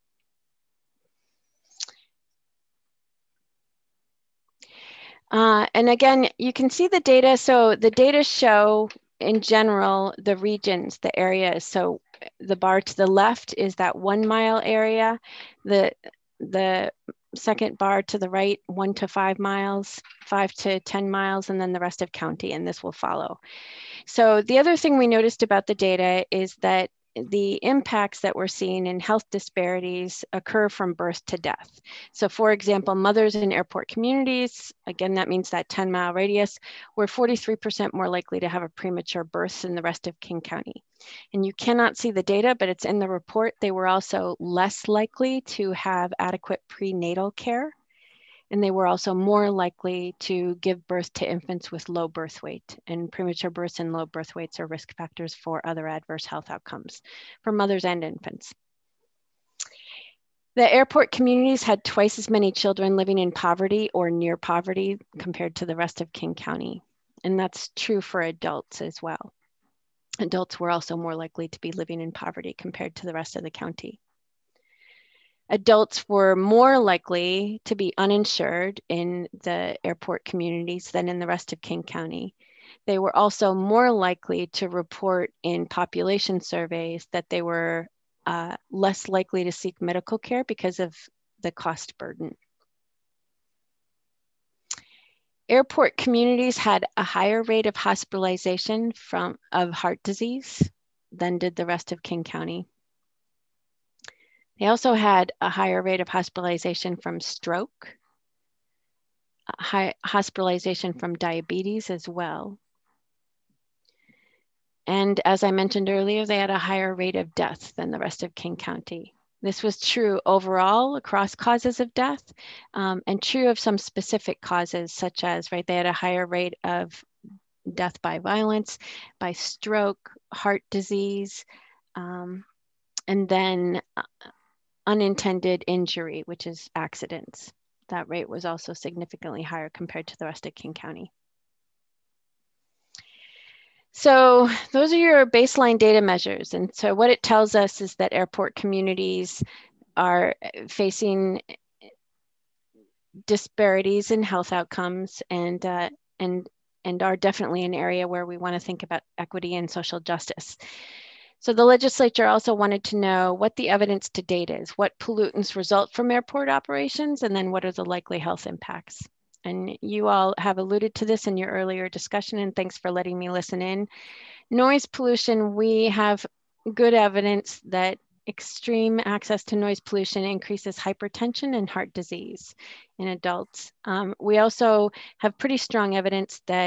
And again, you can see the data. So the data show in general, the regions, the areas. So the bar to the left is that 1 mile area. The second bar to the right, 1 to 5 miles, 5 to 10 miles, and then the rest of county, and this will follow. So the other thing we noticed about the data is that the impacts that we're seeing in health disparities occur from birth to death. So for example, mothers in airport communities, again, that means that 10-mile radius, were 43% more likely to have a premature birth than the rest of King County. And you cannot see the data, but it's in the report. They were also less likely to have adequate prenatal care. And they were also more likely to give birth to infants with low birth weight. And premature births and low birth weights are risk factors for other adverse health outcomes for mothers and infants. The airport communities had twice as many children living in poverty or near poverty compared to the rest of King County. And that's true for adults as well. Adults were also more likely to be living in poverty compared to the rest of the county. Adults were more likely to be uninsured in the airport communities than in the rest of King County. They were also more likely to report in population surveys that they were less likely to seek medical care because of the cost burden. Airport communities had a higher rate of hospitalization of heart disease than did the rest of King County. They also had a higher rate of hospitalization from stroke, high hospitalization from diabetes as well. And as I mentioned earlier, they had a higher rate of death than the rest of King County. This was true overall across causes of death, and true of some specific causes, such as, right, they had a higher rate of death by violence, by stroke, heart disease, and then unintended injury, which is accidents. That rate was also significantly higher compared to the rest of King County. So those are your baseline data measures. And so what it tells us is that airport communities are facing disparities in health outcomes and are definitely an area where we want to think about equity and social justice. So the legislature also wanted to know what the evidence to date is, what pollutants result from airport operations, and then what are the likely health impacts. And you all have alluded to this in your earlier discussion, and thanks for letting me listen in. Noise pollution, we have good evidence that extreme access to noise pollution increases hypertension and heart disease in adults. We also have pretty strong evidence that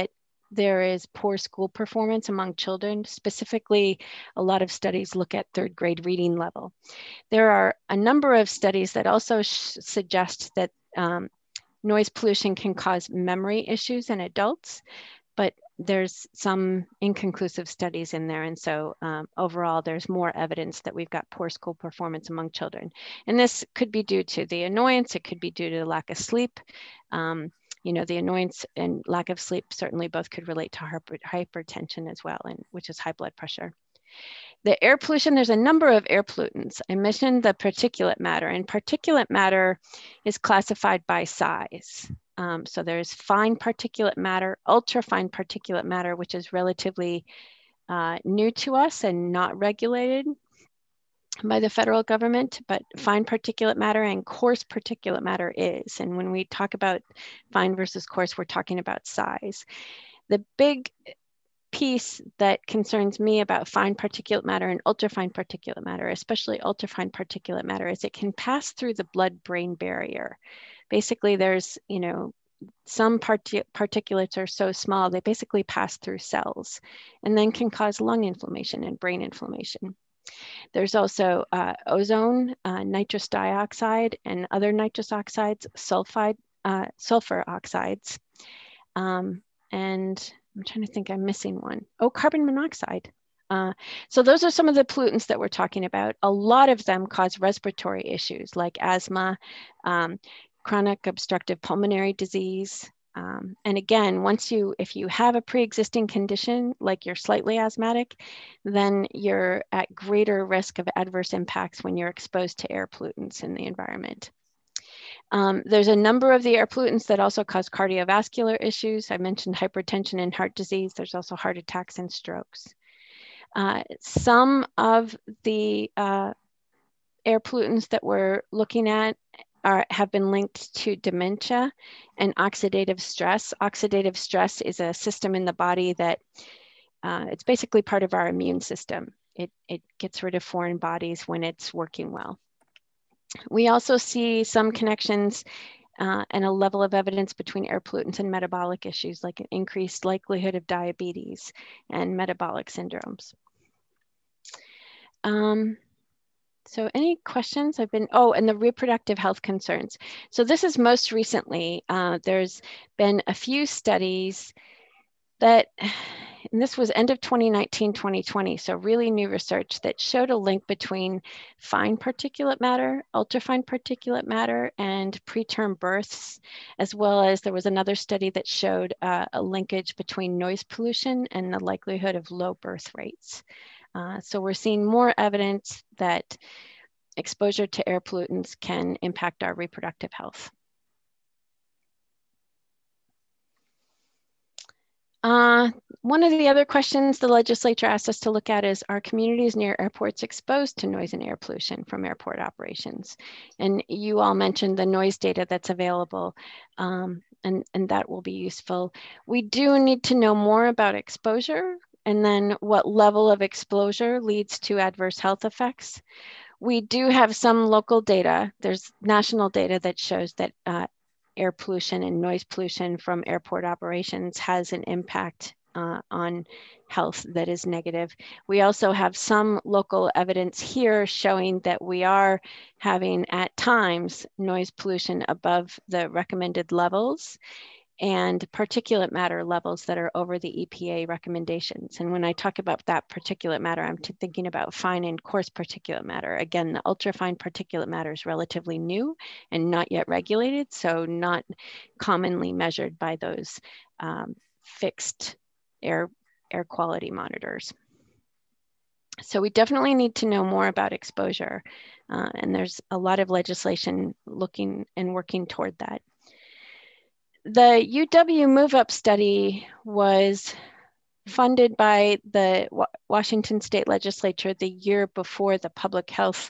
there is poor school performance among children. Specifically, a lot of studies look at third grade reading level. There are a number of studies that also suggest that noise pollution can cause memory issues in adults, but there's some inconclusive studies in there. And so overall, there's more evidence that we've got poor school performance among children. And this could be due to the annoyance. It could be due to the lack of sleep. You know, the annoyance and lack of sleep certainly both could relate to hypertension as well, and which is high blood pressure. The air pollution, there's a number of air pollutants. I mentioned the particulate matter, and particulate matter is classified by size. So there's fine particulate matter, ultra-fine particulate matter, which is relatively new to us and not regulated by the federal government, but fine particulate matter and coarse particulate matter is. And when we talk about fine versus coarse, we're talking about size. The big piece that concerns me about fine particulate matter and ultrafine particulate matter, especially ultrafine particulate matter, is it can pass through the blood-brain barrier. Basically, there's, you know, some particulates are so small, they basically pass through cells and then can cause lung inflammation and brain inflammation. There's also ozone, nitrous dioxide, and other nitrous oxides, sulfur oxides. And I'm trying to think, I'm missing one. Oh, carbon monoxide. So those are some of the pollutants that we're talking about. A lot of them cause respiratory issues like asthma, chronic obstructive pulmonary disease. And again, if you have a pre-existing condition, like you're slightly asthmatic, then you're at greater risk of adverse impacts when you're exposed to air pollutants in the environment. There's a number of the air pollutants that also cause cardiovascular issues. I mentioned hypertension and heart disease. There's also heart attacks and strokes. Some of the air pollutants that we're looking at have been linked to dementia and oxidative stress. Oxidative stress is a system in the body that it's basically part of our immune system. It gets rid of foreign bodies when it's working well. We also see some connections and a level of evidence between air pollutants and metabolic issues, like an increased likelihood of diabetes and metabolic syndromes. So any questions? And the reproductive health concerns. So this is most recently, there's been a few studies that, and this was end of 2019, 2020, so really new research that showed a link between fine particulate matter, ultrafine particulate matter, and preterm births, as well as there was another study that showed a linkage between noise pollution and the likelihood of low birth rates. So we're seeing more evidence that exposure to air pollutants can impact our reproductive health. One of the other questions the legislature asked us to look at is, are communities near airports exposed to noise and air pollution from airport operations? And you all mentioned the noise data that's available, and that will be useful. We do need to know more about exposure and then what level of exposure leads to adverse health effects. We do have some local data. There's national data that shows that air pollution and noise pollution from airport operations has an impact on health that is negative. We also have some local evidence here showing that we are having at times noise pollution above the recommended levels and particulate matter levels that are over the EPA recommendations. And when I talk about that particulate matter, I'm thinking about fine and coarse particulate matter. Again, the ultrafine particulate matter is relatively new and not yet regulated, so not commonly measured by those fixed air quality monitors. So we definitely need to know more about exposure, and there's a lot of legislation looking and working toward that. The UW Move Up study was funded by the Washington State Legislature the year before the public health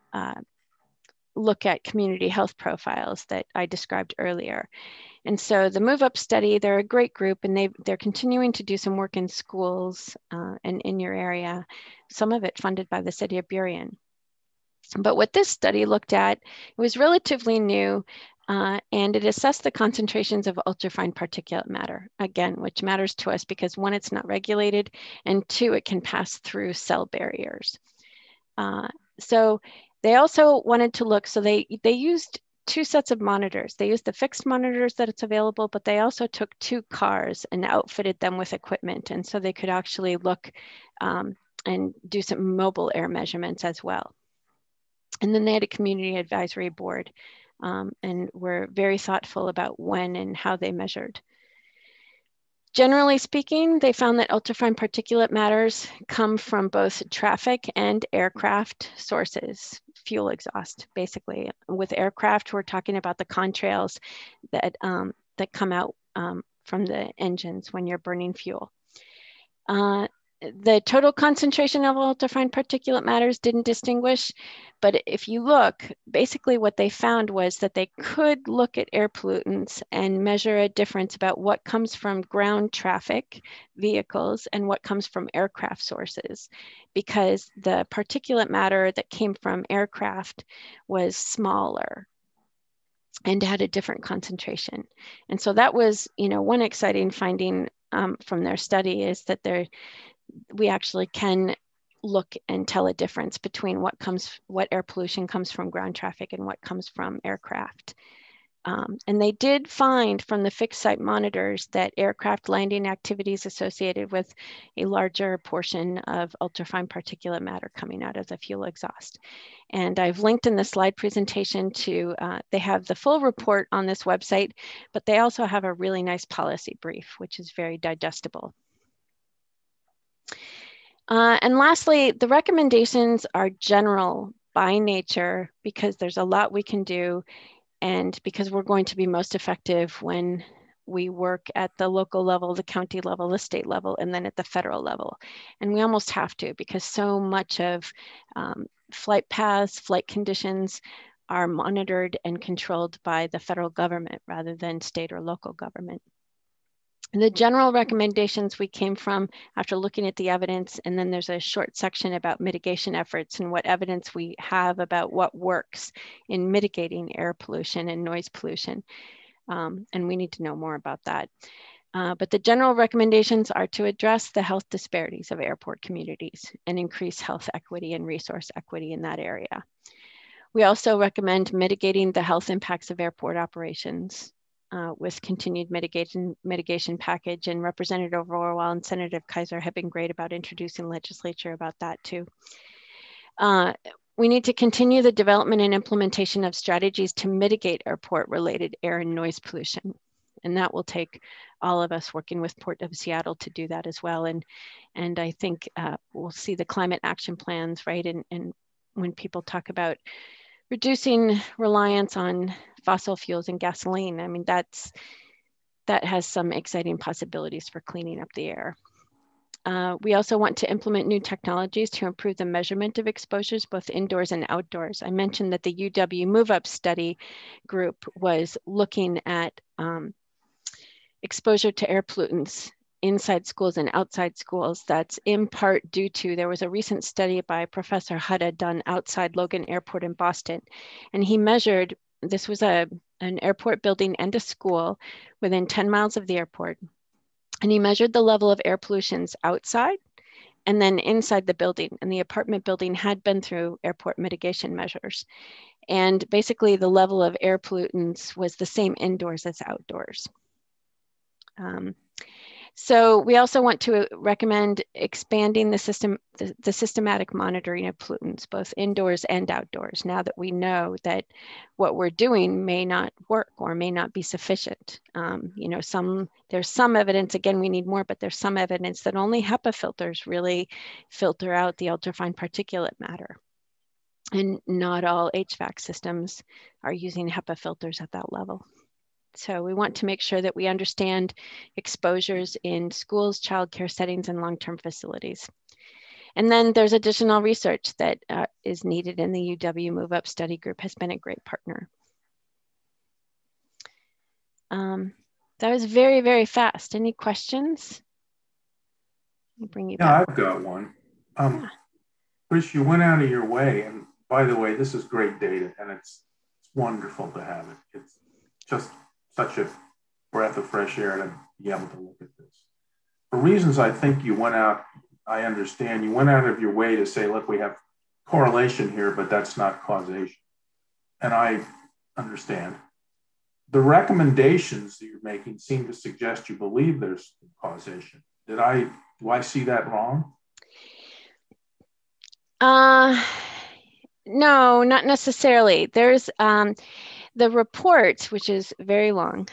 look at community health profiles that I described earlier. And so the Move Up study, they're a great group, and they're continuing to do some work in schools and in your area, some of it funded by the city of Burien. But what this study looked at, it was relatively new. and it assessed the concentrations of ultrafine particulate matter, again, which matters to us because one, it's not regulated, and two, it can pass through cell barriers. So they also wanted to look, so they used two sets of monitors. They used the fixed monitors that it's available, but they also took two cars and outfitted them with equipment. And so they could actually look and do some mobile air measurements as well. And then they had a community advisory board and were very thoughtful about when and how they measured. Generally speaking, they found that ultrafine particulate matters come from both traffic and aircraft sources, fuel exhaust, basically. With aircraft, we're talking about the contrails that, that come out from the engines when you're burning fuel. The total concentration of ultrafine particulate matters didn't distinguish, but if you look, basically what they found was that they could look at air pollutants and measure a difference about what comes from ground traffic vehicles and what comes from aircraft sources, because the particulate matter that came from aircraft was smaller and had a different concentration. And so that was, you know, one exciting finding from their study is that we actually can look and tell a difference between what air pollution comes from ground traffic and what comes from aircraft. And they did find from the fixed site monitors that aircraft landing activities associated with a larger portion of ultrafine particulate matter coming out of the fuel exhaust. And I've linked in the slide presentation to, they have the full report on this website, but they also have a really nice policy brief, which is very digestible. And lastly, the recommendations are general by nature because there's a lot we can do and because we're going to be most effective when we work at the local level, the county level, the state level, and then at the federal level. And we almost have to because so much of flight paths, flight conditions are monitored and controlled by the federal government rather than state or local government. The general recommendations we came from after looking at the evidence, and then there's a short section about mitigation efforts and what evidence we have about what works in mitigating air pollution and noise pollution. And we need to know more about that. But the general recommendations are to address the health disparities of airport communities and increase health equity and resource equity in that area. We also recommend mitigating the health impacts of airport operations with continued mitigation package, and Representative Orwell and Senator Kaiser have been great about introducing legislature about that too. We need to continue the development and implementation of strategies to mitigate airport-related air and noise pollution. And that will take all of us working with Port of Seattle to do that as well. And I think we'll see the climate action plans, right? And when people talk about reducing reliance on fossil fuels and gasoline, I mean, that has some exciting possibilities for cleaning up the air. We also want to implement new technologies to improve the measurement of exposures, both indoors and outdoors. I mentioned that the UW Move Up study group was looking at exposure to air pollutants inside schools and outside schools. That's in part due to, there was a recent study by Professor Hudda done outside Logan Airport in Boston. And he measured, this was an airport building and a school within 10 miles of the airport. And he measured the level of air pollutions outside and then inside the building. And the apartment building had been through airport mitigation measures. And basically the level of air pollutants was the same indoors as outdoors. So we also want to recommend expanding the systematic monitoring of pollutants, both indoors and outdoors, now that we know that what we're doing may not work or may not be sufficient. You know, there's some evidence, again, we need more, but there's some evidence that only HEPA filters really filter out the ultrafine particulate matter. And not all HVAC systems are using HEPA filters at that level. So we want to make sure that we understand exposures in schools, childcare settings, and long-term facilities. And then there's additional research that is needed, and the UW Move Up study group has been a great partner. That was very, very fast. Any questions? Let me bring you back. I've got one. Chris, you went out of your way, and by the way, this is great data, and it's wonderful to have it. just such a breath of fresh air to be able to look at this. For reasons I think you went out, I understand, you went out of your way to say, look, we have correlation here, but that's not causation. And I understand. The recommendations that you're making seem to suggest you believe there's causation. Do I see that wrong? No, not necessarily. There's the report, which is very long,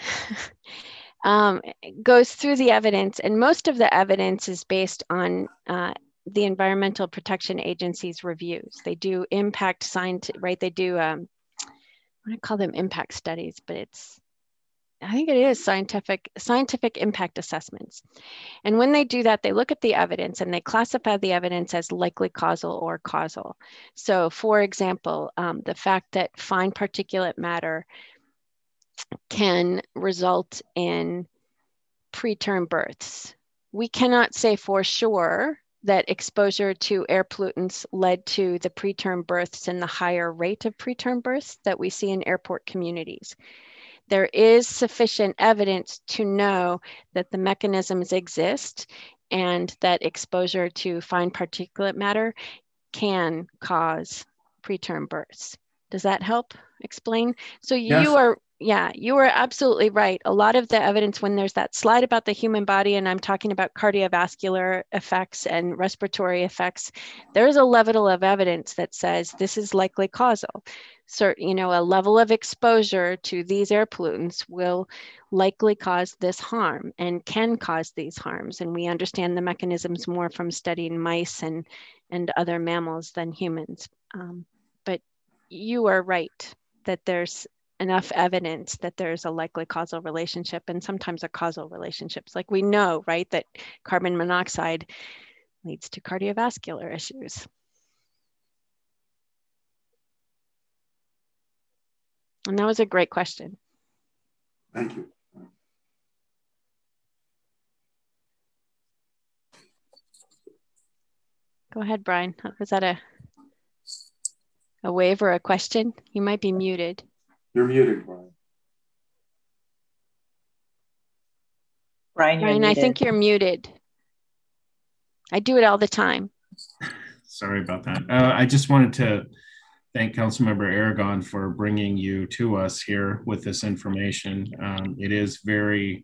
goes through the evidence, and most of the evidence is based on the Environmental Protection Agency's reviews. They do impact science, right? They do, I want to call them impact studies, but I think it is scientific impact assessments. And when they do that, they look at the evidence and they classify the evidence as likely causal or causal. So for example, the fact that fine particulate matter can result in preterm births. We cannot say for sure that exposure to air pollutants led to the preterm births and the higher rate of preterm births that we see in airport communities. There is sufficient evidence to know that the mechanisms exist and that exposure to fine particulate matter can cause preterm births. Does that help explain? So yes. You are absolutely right. A lot of the evidence, when there's that slide about the human body, and I'm talking about cardiovascular effects and respiratory effects, there's a level of evidence that says this is likely causal. So, a level of exposure to these air pollutants will likely cause this harm and can cause these harms. And we understand the mechanisms more from studying mice and other mammals than humans. But you are right that there's enough evidence that there's a likely causal relationship and sometimes a causal relationships. Like we know, right, that carbon monoxide leads to cardiovascular issues. And that was a great question. Thank you. Go ahead, Brian. Was that a wave or a question? You might be muted. You're muted, Brian. Brian, I think you're muted. I do it all the time. Sorry about that. I just wanted to thank Councilmember Aragon for bringing you to us here with this information. It is very,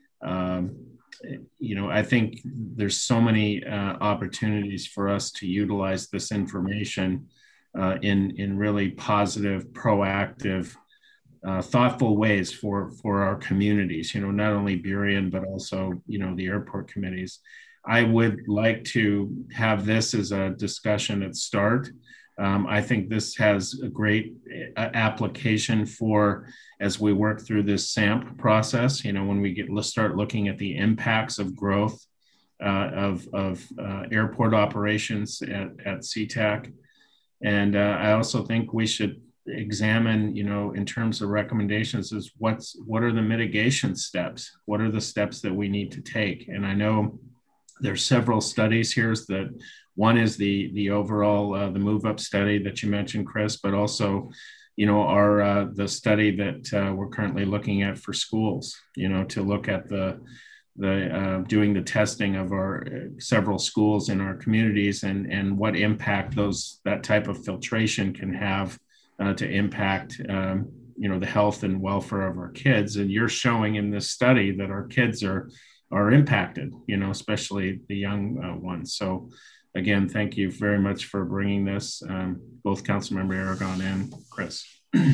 I think there's so many opportunities for us to utilize this information in really positive, proactive, thoughtful ways for our communities, not only Burien, but also, the airport committees. I would like to have this as a discussion at start. I think this has a great application for as we work through this SAMP process, when let's start looking at the impacts of growth of airport operations at SeaTac. And I also think we should examine, in terms of recommendations, is what are the mitigation steps? What are the steps that we need to take? And I know there's several studies here. That one is the overall the Move Up study that you mentioned, Chris, but also, the study that we're currently looking at for schools. To look at the doing the testing of our several schools in our communities and what impact that type of filtration can have to impact the health and welfare of our kids. And you're showing in this study that our kids are impacted, especially the young ones. So again, thank you very much for bringing this, both Councilmember Aragon and Chris.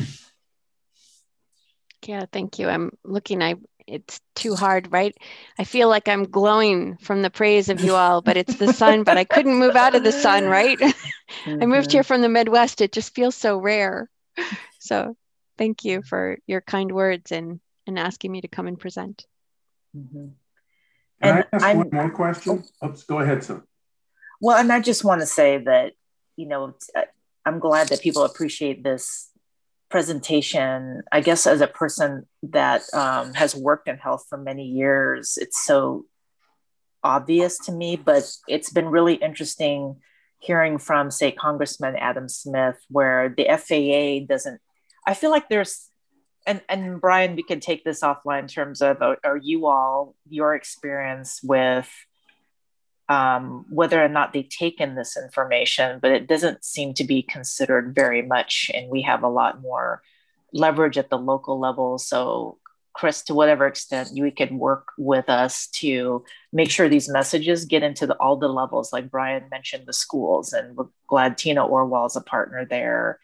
Yeah, thank you. I'm looking, it's too hard, right? I feel like I'm glowing from the praise of you all, but it's the sun, but I couldn't move out of the sun, right? I moved here from the Midwest. It just feels so rare. So thank you for your kind words and asking me to come and present. Can I ask one more question? Oops, go ahead, sir. Well, and I just want to say that, I'm glad that people appreciate this presentation. I guess as a person that has worked in health for many years, it's so obvious to me, but it's been really interesting hearing from, say, Congressman Adam Smith, where the FAA doesn't, I feel like there's, and Brian, we can take this offline in terms of, are you all, your experience with whether or not they've taken this information, but it doesn't seem to be considered very much. And we have a lot more leverage at the local level. So Chris, to whatever extent you could work with us to make sure these messages get into all the levels, like Brian mentioned, the schools, and we're glad Tina Orwell is a partner there.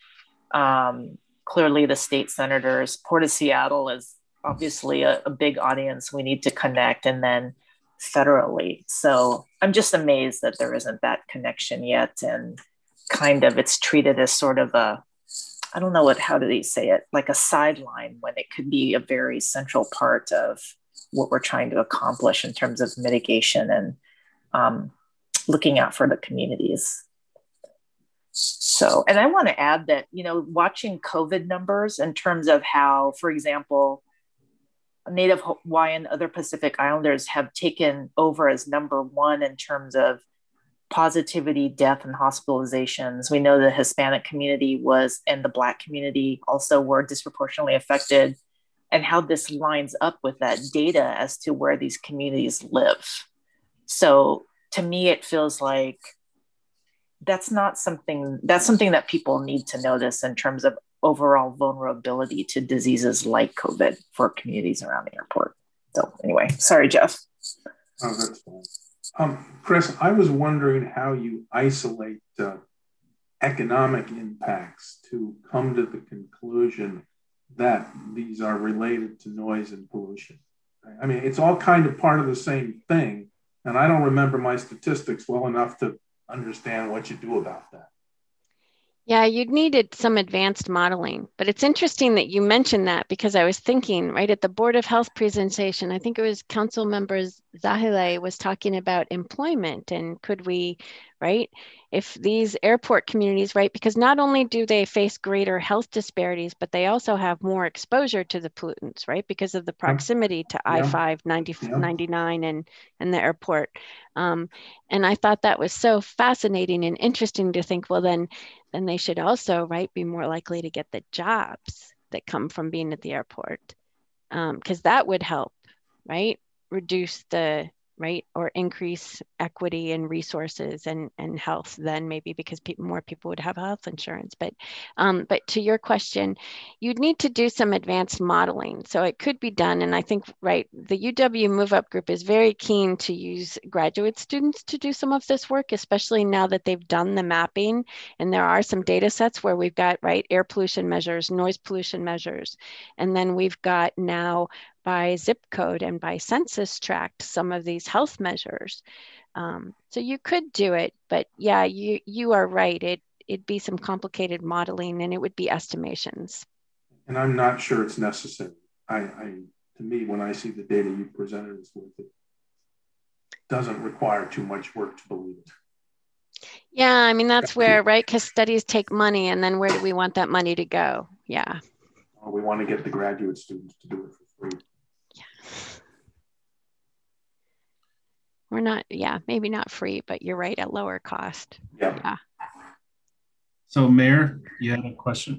Clearly the state senators, Port of Seattle is obviously a big audience we need to connect, and then federally. So I'm just amazed that there isn't that connection yet. And kind of it's treated as sort of a, I don't know how do they say it, like a sideline, when it could be a very central part of what we're trying to accomplish in terms of mitigation and looking out for the communities. So, and I want to add that, watching COVID numbers in terms of how, for example, Native Hawaiian, other Pacific Islanders have taken over as number one in terms of positivity, death, and hospitalizations. We know the Hispanic community and the Black community also were disproportionately affected, and how this lines up with that data as to where these communities live. So to me, it feels like that's something that people need to notice in terms of overall vulnerability to diseases like COVID for communities around the airport. So anyway, sorry, Jeff. Oh, that's fine. Chris, I was wondering how you isolate economic impacts to come to the conclusion that these are related to noise and pollution. I mean, it's all kind of part of the same thing, and I don't remember my statistics well enough to understand what you do about that. Yeah, you'd needed some advanced modeling, but it's interesting that you mentioned that, because I was thinking right at the Board of Health presentation, I think it was Council Members Zahile was talking about employment, and could we, right, if these airport communities, right, because not only do they face greater health disparities, but they also have more exposure to the pollutants, right, because of the proximity to I-5, 99 and the airport. And I thought that was so fascinating and interesting to think, well, then they should also, right, be more likely to get the jobs that come from being at the airport, because that would help, right, reduce the, right, or increase equity and resources and health then maybe, because more people would have health insurance. But to your question, you'd need to do some advanced modeling. So it could be done. And I think, right, the UW Move Up Group is very keen to use graduate students to do some of this work, especially now that they've done the mapping. And there are some data sets where we've got, right, air pollution measures, noise pollution measures. And then we've got now by zip code and by census tract some of these health measures. So you could do it, but yeah, you are right. It'd be some complicated modeling, and it would be estimations. And I'm not sure it's necessary. To me, when I see the data you presented us with, it doesn't require too much work to believe it. Yeah, I mean, that's where, right, because studies take money, and then where do we want that money to go? Yeah. Well, we want to get the graduate students to do it for free. We're not, maybe not free, but you're right, at lower cost. Yeah. So Mayor, you had a question?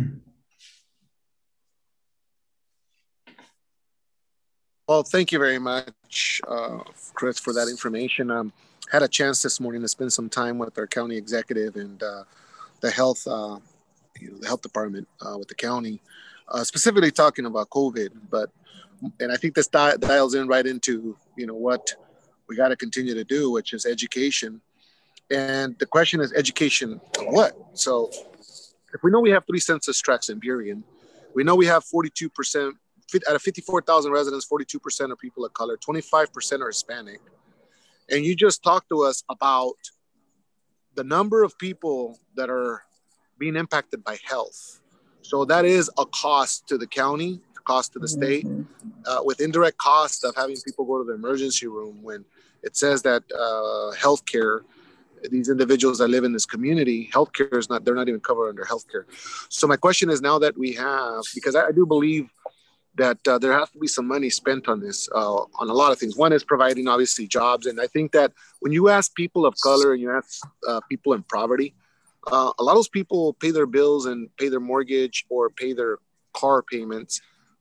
Well, thank you very much, Chris, for that information. Had a chance this morning to spend some time with our county executive and the health, the health department with the county, specifically talking about COVID. And I think this dials in right into, what we got to continue to do, which is education. And the question is, education what? So if we know we have 3 census tracts in Burien, we know we have 42%, out of 54,000 residents, 42% are people of color, 25% are Hispanic. And you just talked to us about the number of people that are being impacted by health. So that is a cost to the county, cost to the state, with indirect cost of having people go to the emergency room when it says that healthcare, these individuals that live in this community, healthcare is they're not even covered under healthcare. So my question is, now that we have, because I do believe that there has to be some money spent on this, on a lot of things. One is providing, obviously, jobs. And I think that when you ask people of color and you ask people in poverty, a lot of those people pay their bills and pay their mortgage or pay their car payments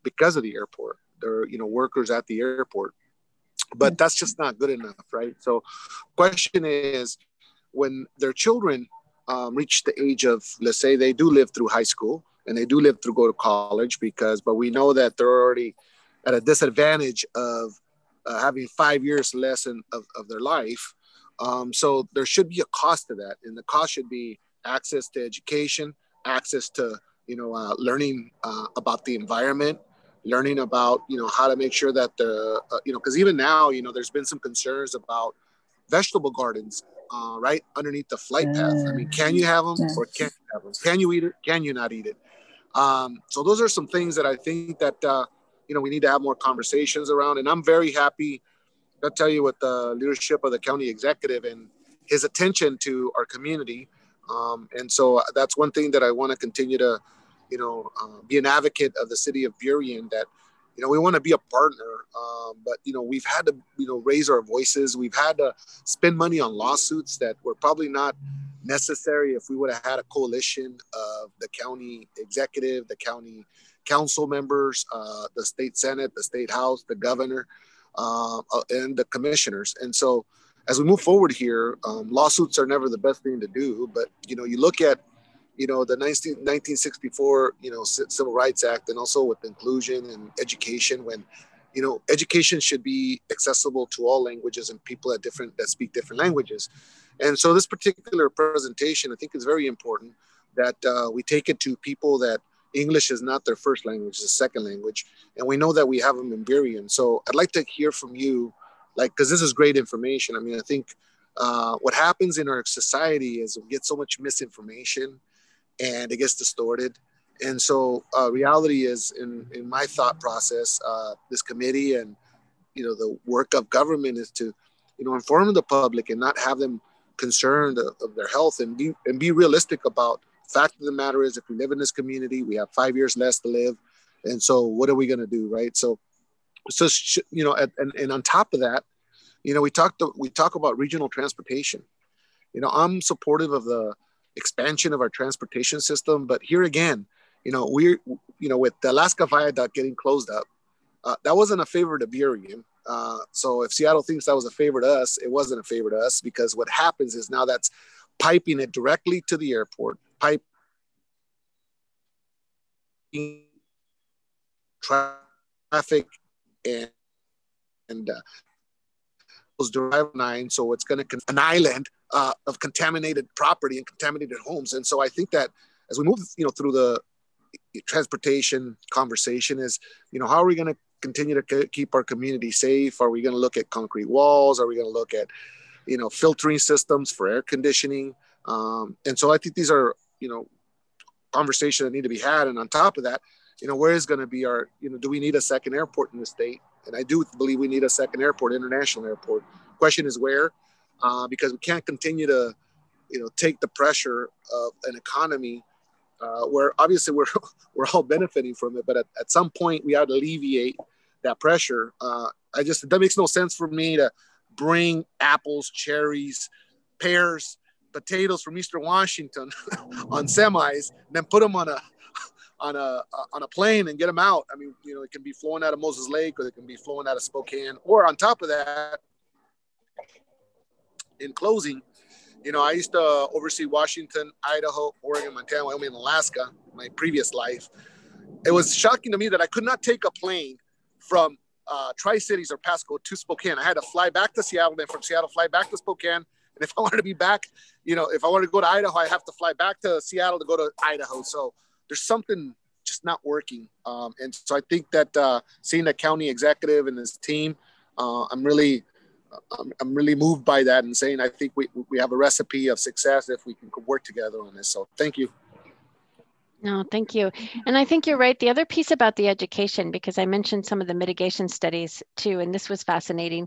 because of the airport. They're, workers at the airport. But that's just not good enough, right? So question is, when their children reach the age of, let's say they do live through high school and they do live through go to college, but we know that they're already at a disadvantage of having 5 years less of their life. So there should be a cost to that. And the cost should be access to education, access to, learning about the environment, learning about, how to make sure that because even now, there's been some concerns about vegetable gardens, right underneath the flight path. I mean, can you have them or can't you have them? Can you eat it? Can you not eat it? So those are some things that I think that, we need to have more conversations around. And I'm very happy, I'll tell you, with the leadership of the county executive and his attention to our community. And so that's one thing that I want to continue to, be an advocate of the city of Burien, that, we want to be a partner, but, we've had to, raise our voices. We've had to spend money on lawsuits that were probably not necessary if we would have had a coalition of the county executive, the county council members, the state senate, the state house, the governor, and the commissioners. And so as we move forward here, lawsuits are never the best thing to do, but, you look at, the 1964, Civil Rights Act, and also with inclusion and education, when, education should be accessible to all languages and people that speak different languages. And so this particular presentation, I think, is very important that we take it to people that English is not their first language, it's a second language. And we know that we have them in Burien. So I'd like to hear from you, because this is great information. I mean, I think what happens in our society is we get so much misinformation and it gets distorted. And so reality is, in my thought process, this committee and, the work of government is to, inform the public and not have them concerned of their health, and be realistic about the fact of the matter is, if we live in this community, we have 5 years less to live. And so what are we going to do? Right. So, and on top of that, we talk about regional transportation. I'm supportive of the expansion of our transportation system, but here again, we're, with the Alaska Viaduct getting closed up, that wasn't a favor to Burien. So if Seattle thinks that was a favor to us, it wasn't a favor to us, because what happens is now that's piping it directly to the airport, traffic, and was Drive 9, so it's going to an island of contaminated property and contaminated homes. And so I think that as we move, through the transportation conversation, is, how are we going to continue to keep our community safe? Are we going to look at concrete walls? Are we going to look at, filtering systems for air conditioning? And so I think these are, conversations that need to be had. And on top of that, where is going to be our, do we need a second airport in the state? And I do believe we need a second airport, international airport. Question is where, because we can't continue to, take the pressure of an economy where obviously we're all benefiting from it, but at some point we have to alleviate that pressure. That makes no sense for me to bring apples, cherries, pears, potatoes from Eastern Washington on semis, and then put them on a plane and get them out. I mean, it can be flown out of Moses Lake, or it can be flown out of Spokane. Or on top of that, in closing, I used to oversee Washington, Idaho, Oregon, Montana, Wyoming, and Alaska, my previous life. It was shocking to me that I could not take a plane from Tri-Cities or Pasco to Spokane. I had to fly back to Seattle, then from Seattle, fly back to Spokane. And if I wanted to be back, if I wanted to go to Idaho, I have to fly back to Seattle to go to Idaho. So there's something just not working. And so I think that seeing the county executive and his team, I'm really moved by that, and saying I think we have a recipe of success if we can work together on this. So thank you. No, thank you. And I think you're right. The other piece about the education, because I mentioned some of the mitigation studies too, and this was fascinating.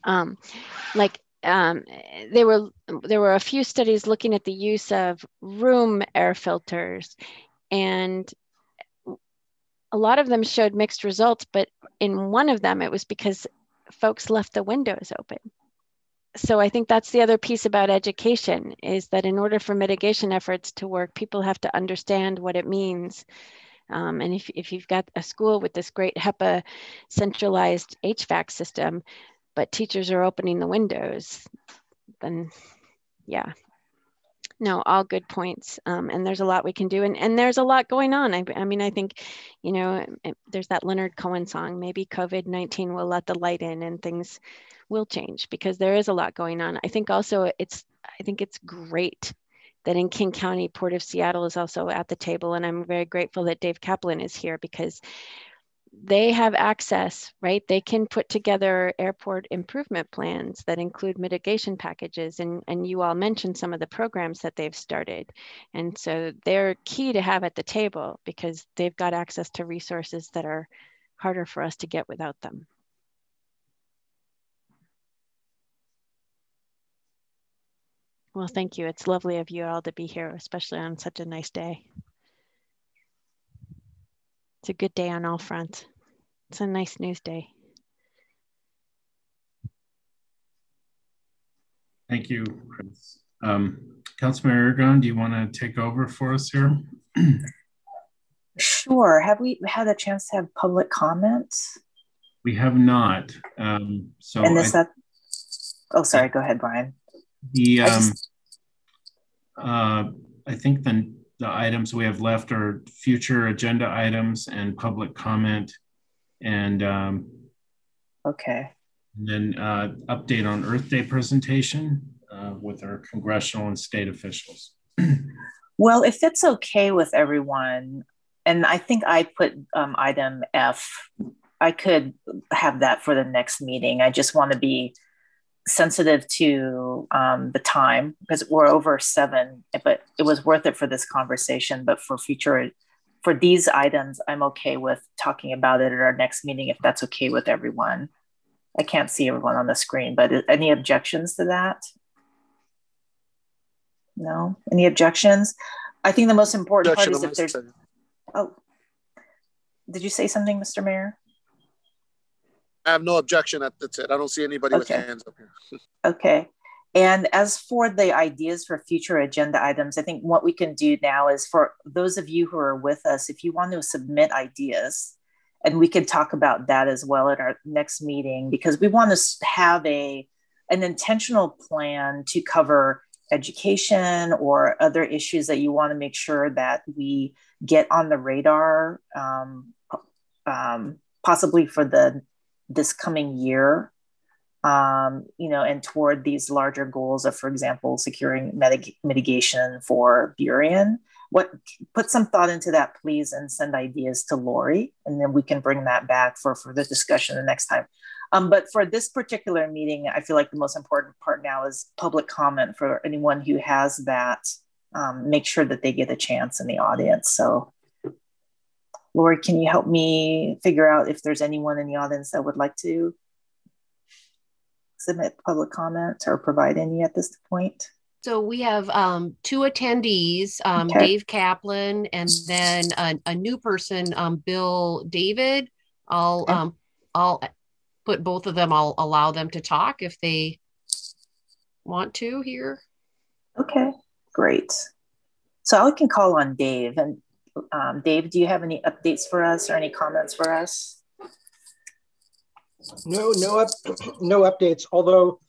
There were a few studies looking at the use of room air filters, and a lot of them showed mixed results, but in one of them, it was because folks left the windows open. So I think that's the other piece about education, is that in order for mitigation efforts to work, people have to understand what it means And if you've got a school with this great HEPA centralized HVAC system, but teachers are opening the windows, then yeah. No, all good points. And there's a lot we can do. And there's a lot going on. I mean, I think, you know, there's that Leonard Cohen song, maybe COVID-19 will let the light in and things will change, because there is a lot going on. I think also I think it's great that in King County, Port of Seattle is also at the table. And I'm very grateful that Dave Kaplan is here, because they have access, right? They can put together airport improvement plans that include mitigation packages. And you all mentioned some of the programs that they've started. And so they're key to have at the table, because they've got access to resources that are harder for us to get without them. Well, thank you. It's lovely of you all to be here, especially on such a nice day. It's a good day on all fronts. It's a nice news day. Thank you, Chris. Councilman Aragon, do you want to take over for us here? Sure. Have we had a chance to have public comments? We have not. So and is that? Oh, sorry. Go ahead, Brian. The I think the items we have left are future agenda items and public comment, and okay. And then update on Earth Day presentation with our congressional and state officials. Well, if it's okay with everyone, and I think I put item F, I could have that for the next meeting. I just want to be sensitive to the time, because we're over 7, but it was worth it for this conversation. But for future, for these items, I'm okay with talking about it at our next meeting, if that's okay with everyone. I can't see everyone on the screen, but any objections to that? No? Any objections? I think the most important part is if there's... Oh, did you say something, Mr. Mayor? I have no objection. That's it. I don't see anybody with hands up here. Okay. And as for the ideas for future agenda items, I think what we can do now is, for those of you who are with us, if you want to submit ideas, and we can talk about that as well at our next meeting, because we want to have an intentional plan to cover education or other issues that you want to make sure that we get on the radar, possibly for this coming year, you know, and toward these larger goals of, for example, securing mitigation for Burien. Put some thought into that, please, and send ideas to Lori, and then we can bring that back for further discussion the next time. But for this particular meeting, I feel like the most important part now is public comment for anyone who has that. Make sure that they get a chance in the audience. So, Lori, can you help me figure out if there's anyone in the audience that would like to submit public comment or provide any at this point? So we have 2 attendees, Okay. Dave Kaplan, and then a new person, Bill David. I'll put both of them. I'll allow them to talk if they want to here. Okay, great. So I can call on Dave. And Dave, do you have any updates for us or any comments for us? No updates. Although,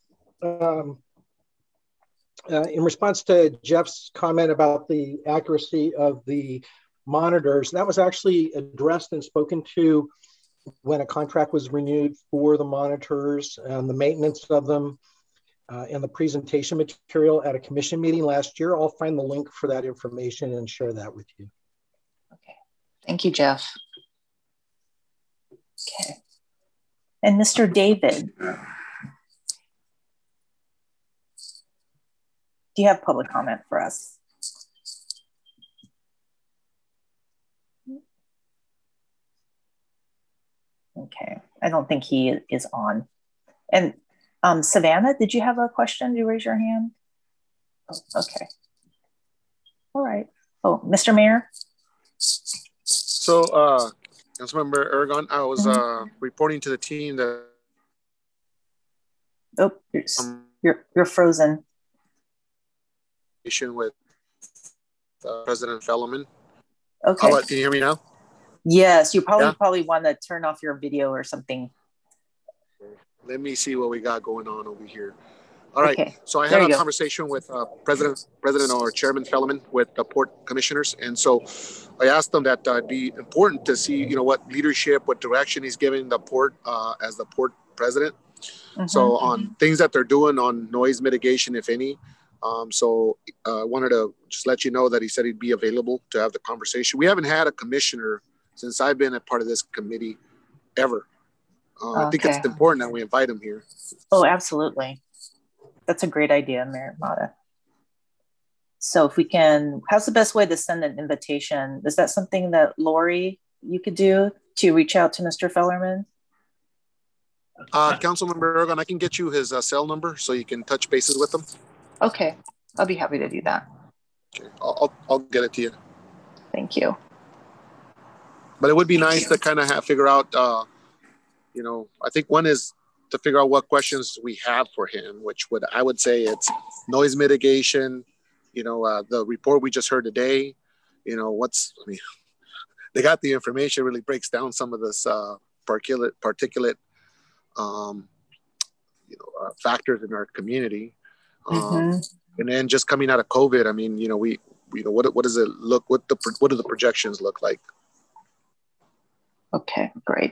in response to Jeff's comment about the accuracy of the monitors, that was actually addressed and spoken to when a contract was renewed for the monitors and the maintenance of them, and the presentation material at a commission meeting last year. I'll find the link for that information and share that with you. Okay, thank you, Jeff. Okay, and Mr. David, do you have public comment for us? Okay, I don't think he is on. And Savannah, did you have a question? Did you raise your hand? Oh, okay. All right. Oh, Mr. Mayor? So, Councilmember Aragon, I was reporting to the team that... Oh, you're frozen. With President Fellman. Okay. Can you hear me now? Yes, you probably want to turn off your video or something. Let me see what we got going on over here. All right. Okay. So I had a conversation with President or Chairman Fellerman with the port commissioners. And so I asked them that it'd be important to see, you know, what leadership, what direction he's giving the port as the port president. So on things that they're doing on noise mitigation, if any. So I wanted to just let you know that he said he'd be available to have the conversation. We haven't had a commissioner since I've been a part of this committee ever. I think it's important that we invite him here. Oh, absolutely. That's a great idea, Mayor Mata. So if we can, how's the best way to send an invitation? Is that something that Lori, you could do to reach out to Mr. Fellerman? Councilmember Aragon, I can get you his cell number so you can touch bases with him. Okay, I'll be happy to do that. Okay, I'll get it to you. Thank you. But it would be nice to kind of figure out, you know, I think one is to figure out what questions we have for him, which I would say it's noise mitigation, you know, the report we just heard today, you know, they got the information, really breaks down some of this particulate factors in our community. And then just coming out of COVID, I mean, you know, what does it look, what do the projections look like? Okay, great.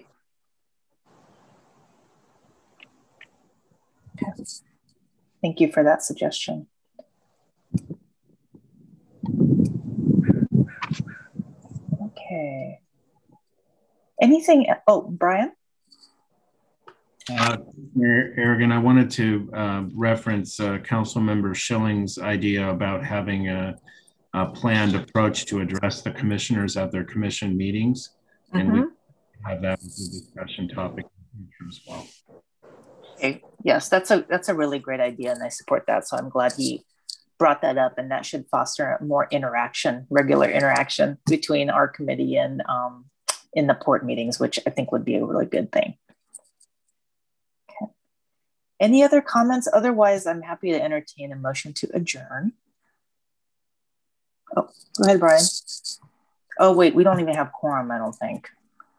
Okay. Thank you for that suggestion. Okay. Anything? Oh, Brian? Aragon, I wanted to reference Councilmember Schilling's idea about having a planned approach to address the commissioners at their commission meetings. And we have that as a discussion topic as well. Okay. Yes, that's a really great idea, and I support that. So I'm glad he brought that up, and that should foster more regular interaction between our committee and in the port meetings, which I think would be a really good thing. Okay. Any other comments? Otherwise, I'm happy to entertain a motion to adjourn. Oh, go ahead, Brian. Oh, wait, we don't even have quorum, I don't think.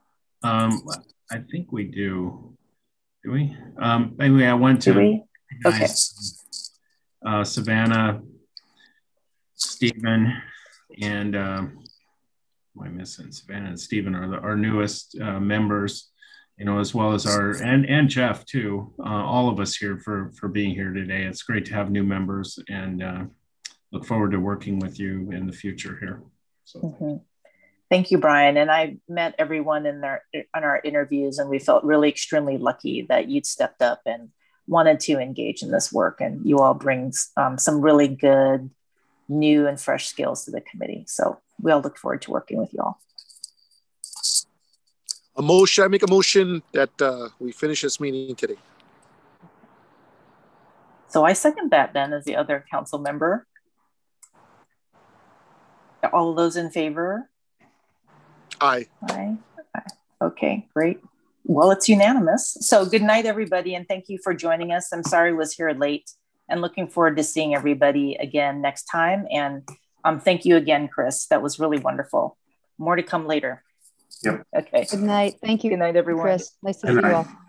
I think we do. Do we? Anyway, I went to Savannah, Stephen, and what am I missing? Savannah and Stephen are our newest members, you know, as well as and Jeff too. All of us here for being here today. It's great to have new members, and look forward to working with you in the future here. So. Thank you, Brian. And I met everyone on our interviews, and we felt really extremely lucky that you'd stepped up and wanted to engage in this work. And you all bring some really good, new and fresh skills to the committee. So we all look forward to working with you all. I make a motion that we finish this meeting today. So I second that then as the other council member. All of those in favor? Aye. Aye. Okay, great. Well, it's unanimous. So good night, everybody. And thank you for joining us. I'm sorry I was here late, and looking forward to seeing everybody again next time. And thank you again, Chris. That was really wonderful. More to come later. Yep. Okay. Good night. Thank you. Good night, everyone. Chris. Nice to see you all.